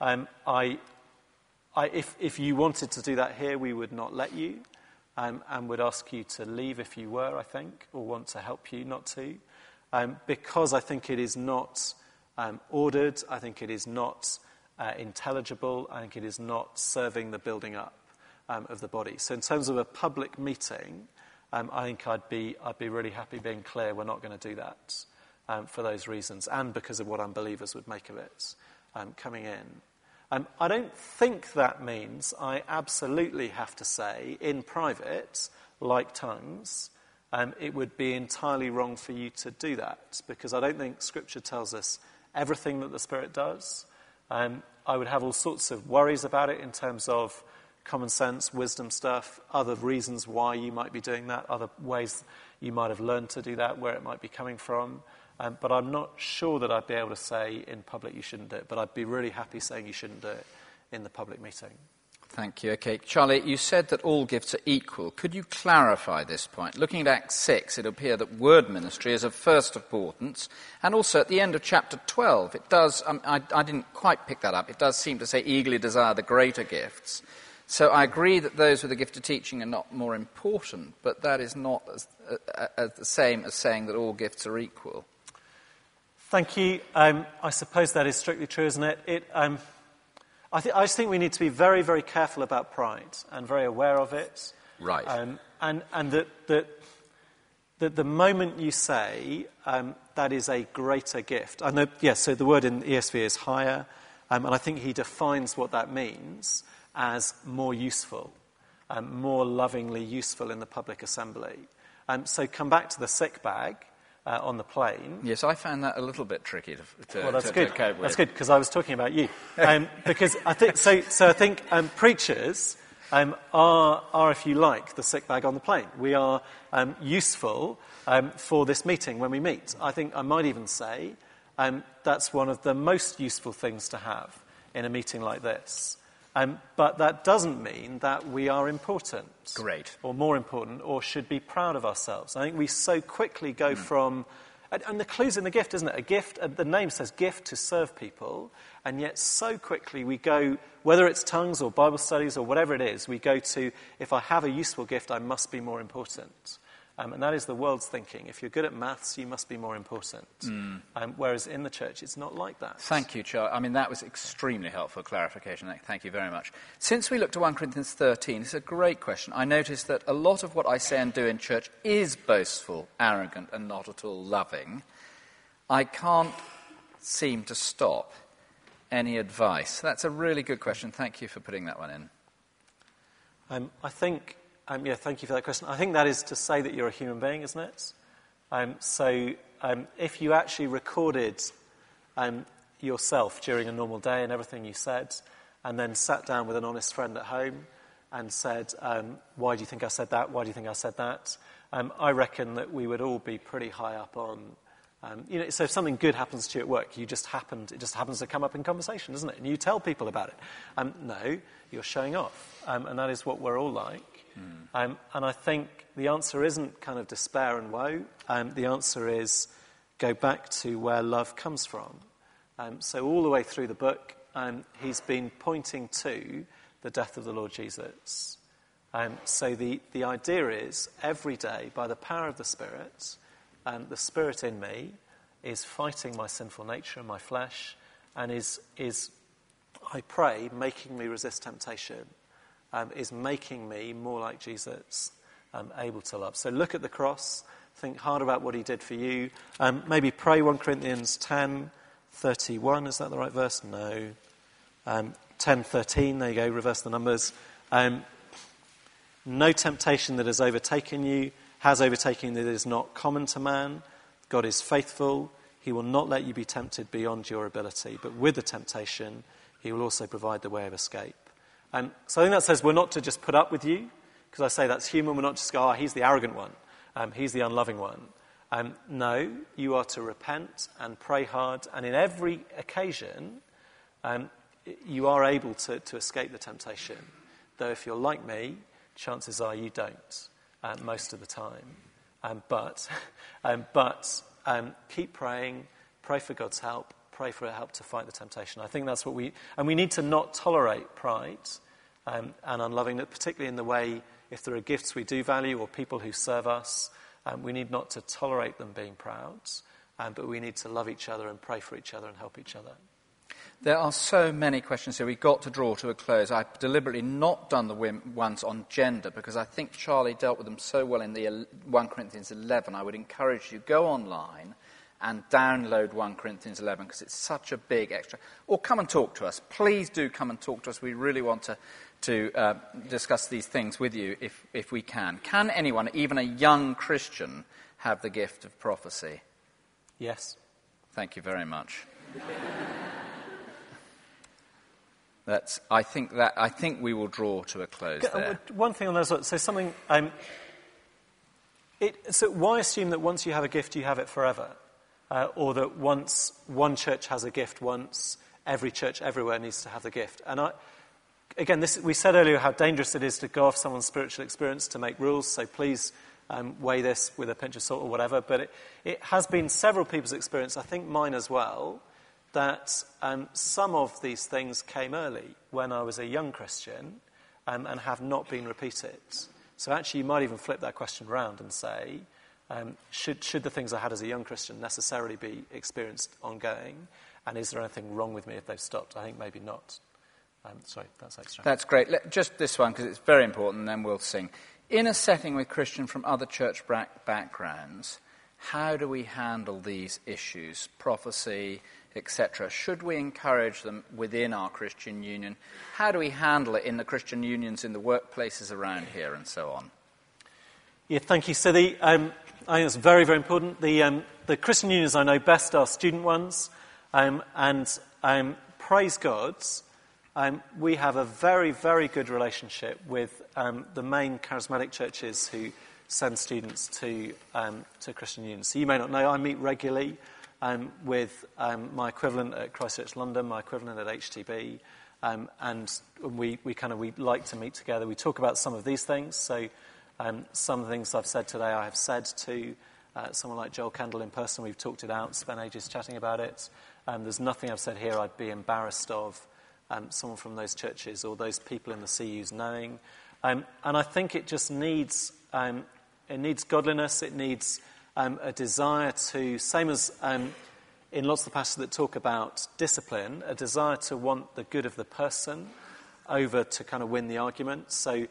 If you wanted to do that here, we would not let you. And would ask you to leave if you were, I think, or want to help you not to. Because I think it is not ordered, I think it is not intelligible, I think it is not serving the building up of the body. So in terms of a public meeting, I think I'd be really happy being clear we're not going to do that for those reasons, and because of what unbelievers would make of it coming in. I don't think that means I absolutely have to say, in private, like tongues, it would be entirely wrong for you to do that, because I don't think Scripture tells us everything that the Spirit does. I would have all sorts of worries about it in terms of common sense, wisdom stuff, other reasons why you might be doing that, other ways you might have learned to do that, where it might be coming from. But I'm not sure that I'd be able to say in public you shouldn't do it, but I'd be really happy saying you shouldn't do it in the public meeting. Thank you. Okay, Charlie, you said that all gifts are equal. Could you clarify this point? Looking at Acts 6, it appears that word ministry is of first importance, and also at the end of chapter 12, it does, I didn't quite pick that up, it does seem to say eagerly desire the greater gifts. So I agree that those with the gift of teaching are not more important, but that is not the same as saying that all gifts are equal. Thank you. I suppose that is strictly true, isn't it? I just think we need to be very, very careful about pride and very aware of it. Right. And that the moment you say that is a greater gift, I know, yes, so the word in ESV is higher, and I think he defines what that means as more useful, more lovingly useful in the public assembly. So come back to the sick bag. On the plane. Yes, I found that a little bit tricky to cope with. That's good, because I was talking about you. Because I think so. I think preachers are, if you like, the sick bag on the plane. We are useful for this meeting when we meet. I think I might even say that's one of the most useful things to have in a meeting like this. But that doesn't mean that we are important. Great. Or more important, or should be proud of ourselves. I think we so quickly go from... And the clue's in the gift, isn't it? A gift, the name says gift to serve people, and yet so quickly we go, whether it's tongues or Bible studies or whatever it is, we go to, if I have a useful gift, I must be more important. And that is the world's thinking. If you're good at maths, you must be more important. Whereas in the church, it's not like that. Thank you, Charles. I mean, that was extremely helpful clarification. Thank you very much. Since we looked at 1 Corinthians 13, it's a great question. I noticed that a lot of what I say and do in church is boastful, arrogant, and not at all loving. I can't seem to stop. Any advice? That's a really good question. Thank you for putting that one in. I think... thank you for that question. I think that is to say that you're a human being, isn't it? So if you actually recorded yourself during a normal day and everything you said, and then sat down with an honest friend at home and said, why do you think I said that? Why do you think I said that? I reckon that we would all be pretty high up on... so if something good happens to you at work, it just happens to come up in conversation, doesn't it? And you tell people about it. No, you're showing off. And that is what we're all like. And I think the answer isn't kind of despair and woe. The answer is go back to where love comes from. So all the way through the book, he's been pointing to the death of the Lord Jesus. So the idea is every day, by the power of the Spirit in me is fighting my sinful nature and my flesh, and is I pray, making me resist temptation. Is making me more like Jesus, able to love. So look at the cross, think hard about what he did for you. Maybe pray 1 Corinthians 10:31. Is that the right verse? No. 10:13. There you go. Reverse the numbers. No temptation that has overtaken you that is not common to man. God is faithful. He will not let you be tempted beyond your ability. But with the temptation, he will also provide the way of escape. So I think that says we're not to just put up with you, because I say that's human. We're not just go, he's the arrogant one, he's the unloving one. No, you are to repent and pray hard, and in every occasion, you are able to escape the temptation. Though if you're like me, chances are you don't most of the time. But keep praying, pray for God's help. Pray for help to fight the temptation. I think that's what we need to not tolerate pride and unlovingness, particularly in the way, if there are gifts we do value or people who serve us, we need not to tolerate them being proud, but we need to love each other and pray for each other and help each other. There are so many questions here. We've got to draw to a close. I've deliberately not done the ones on gender because I think Charlie dealt with them so well in the 1 Corinthians 11. I would encourage you, go online and download 1 Corinthians 11 because it's such a big extra. Or come and talk to us. Please do come and talk to us. We really want to discuss these things with you if we can. Can anyone, even a young Christian, have the gift of prophecy? Yes. Thank you very much. I think we will draw to a close there. One thing on those, so something. So why assume that once you have a gift, you have it forever? Or that once one church has a gift, once every church everywhere needs to have the gift. And we said earlier how dangerous it is to go off someone's spiritual experience to make rules, so please weigh this with a pinch of salt or whatever. But it has been several people's experience, I think mine as well, that some of these things came early when I was a young Christian and have not been repeated. So actually you might even flip that question around and say, should the things I had as a young Christian necessarily be experienced ongoing? And is there anything wrong with me if they've stopped? I think maybe not. Sorry, that's extra. That's great. Just this one, because it's very important, and then we'll sing. In a setting with Christians from other church backgrounds, how do we handle these issues, prophecy, etc.? Should we encourage them within our Christian union? How do we handle it in the Christian unions in the workplaces around here and so on? Yeah, thank you. So I think it's very, very important. The Christian unions I know best are student ones, and praise God, we have a very, very good relationship with the main charismatic churches who send students to Christian unions. So you may not know, I meet regularly with my equivalent at Christ Church London, my equivalent at HTB, And we like to meet together. We talk about some of these things. So some of the things I've said today, I have said to someone like Joel Kendall in person. We've talked it out, spent ages chatting about it. There's nothing I've said here I'd be embarrassed of someone from those churches or those people in the CUs knowing. And I think it just needs godliness. It needs a desire to, same as in lots of the passages that talk about discipline, a desire to want the good of the person over to kind of win the argument. So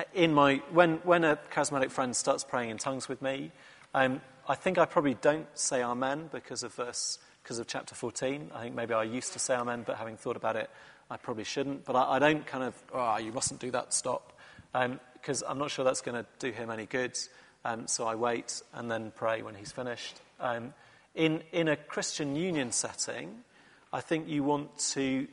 when a charismatic friend starts praying in tongues with me, I think I probably don't say amen because of chapter 14. I think maybe I used to say amen, but having thought about it, I probably shouldn't. But I don't kind of, you mustn't do that, stop. Because I'm not sure that's going to do him any good. So I wait and then pray when he's finished. In a Christian union setting, I think you want to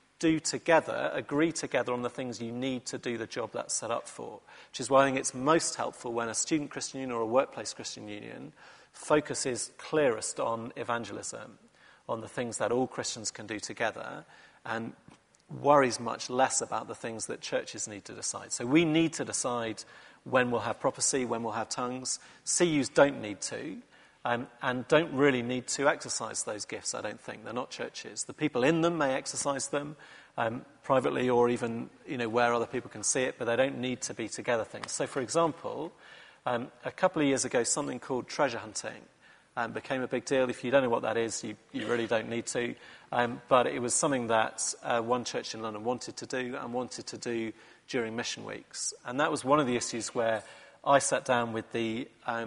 agree together on the things you need to do the job that's set up for, which is why I think it's most helpful when a student Christian union or a workplace Christian union focuses clearest on evangelism, on the things that all Christians can do together, and worries much less about the things that churches need to decide. So we need to decide when we'll have prophecy, when we'll have tongues. CUs don't need to, and don't really need to exercise those gifts, I don't think. They're not churches. The people in them may exercise them privately or even where other people can see it, but they don't need to be together things. So, for example, a couple of years ago, something called treasure hunting became a big deal. If you don't know what that is, you really don't need to. But it was something that one church in London wanted to do during mission weeks. And that was one of the issues where I sat down with the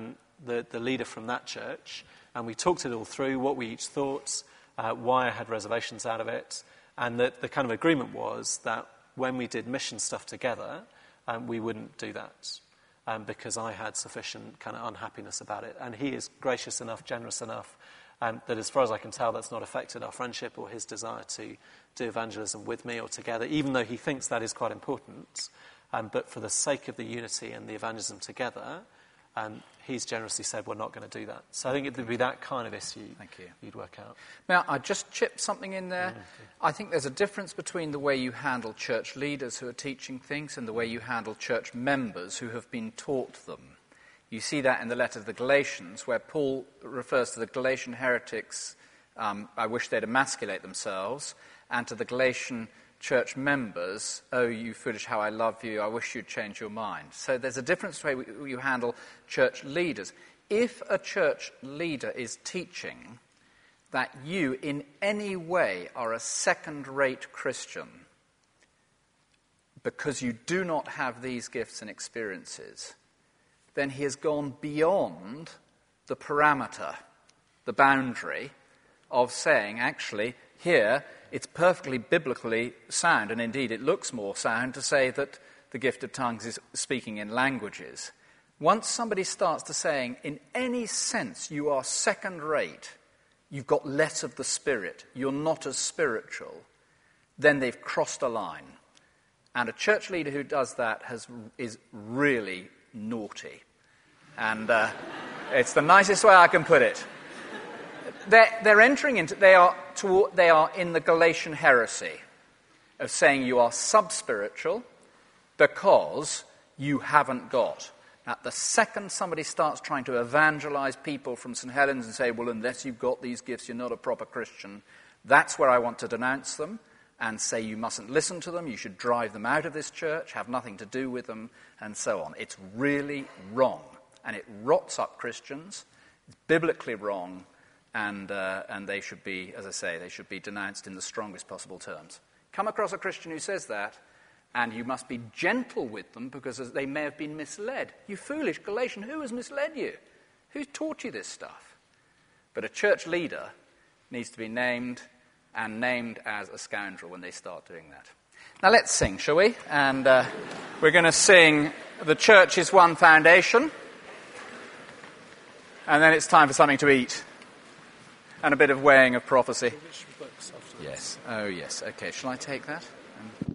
leader from that church, and we talked it all through, what we each thought, why I had reservations out of it, and the kind of agreement was that when we did mission stuff together, we wouldn't do that. Because I had sufficient kind of unhappiness about it. And he is gracious enough, generous enough, that as far as I can tell, that's not affected our friendship or his desire to do evangelism with me or together, even though he thinks that is quite important. But for the sake of the unity and the evangelism together, he's generously said we're not going to do that. So I think it would be that kind of issue you'd work out. Now, I just chipped something in there. I think there's a difference between the way you handle church leaders who are teaching things and the way you handle church members who have been taught them. You see that in the letter to the Galatians, where Paul refers to the Galatian heretics, I wish they'd emasculate themselves, and to the Galatian church members, oh, you foolish, how I love you, I wish you'd change your mind. So there's a difference in the way you handle church leaders. If a church leader is teaching that you in any way are a second-rate Christian because you do not have these gifts and experiences, then he has gone beyond the parameter, the boundary of saying, actually, here, it's perfectly biblically sound, and indeed it looks more sound to say that the gift of tongues is speaking in languages. Once somebody starts to saying, in any sense you are second-rate, you've got less of the Spirit, you're not as spiritual, then they've crossed a line. And a church leader who does that is really naughty. And it's the nicest way I can put it. They're entering into, they are in the Galatian heresy of saying you are sub-spiritual because you haven't got. Now, the second somebody starts trying to evangelize people from St. Helens and say, well, unless you've got these gifts, you're not a proper Christian, that's where I want to denounce them and say you mustn't listen to them, you should drive them out of this church, have nothing to do with them, and so on. It's really wrong, and it rots up Christians. It's biblically wrong. And they should be, as I say, they should be denounced in the strongest possible terms. Come across a Christian who says that, and you must be gentle with them because they may have been misled. You foolish Galatian, who has misled you? Who taught you this stuff? But a church leader needs to be named as a scoundrel when they start doing that. Now let's sing, shall we? And we're going to sing The Church is One Foundation. And then it's time for something to eat. And a bit of weighing of prophecy. Yes. Oh, yes. Okay, shall I take that?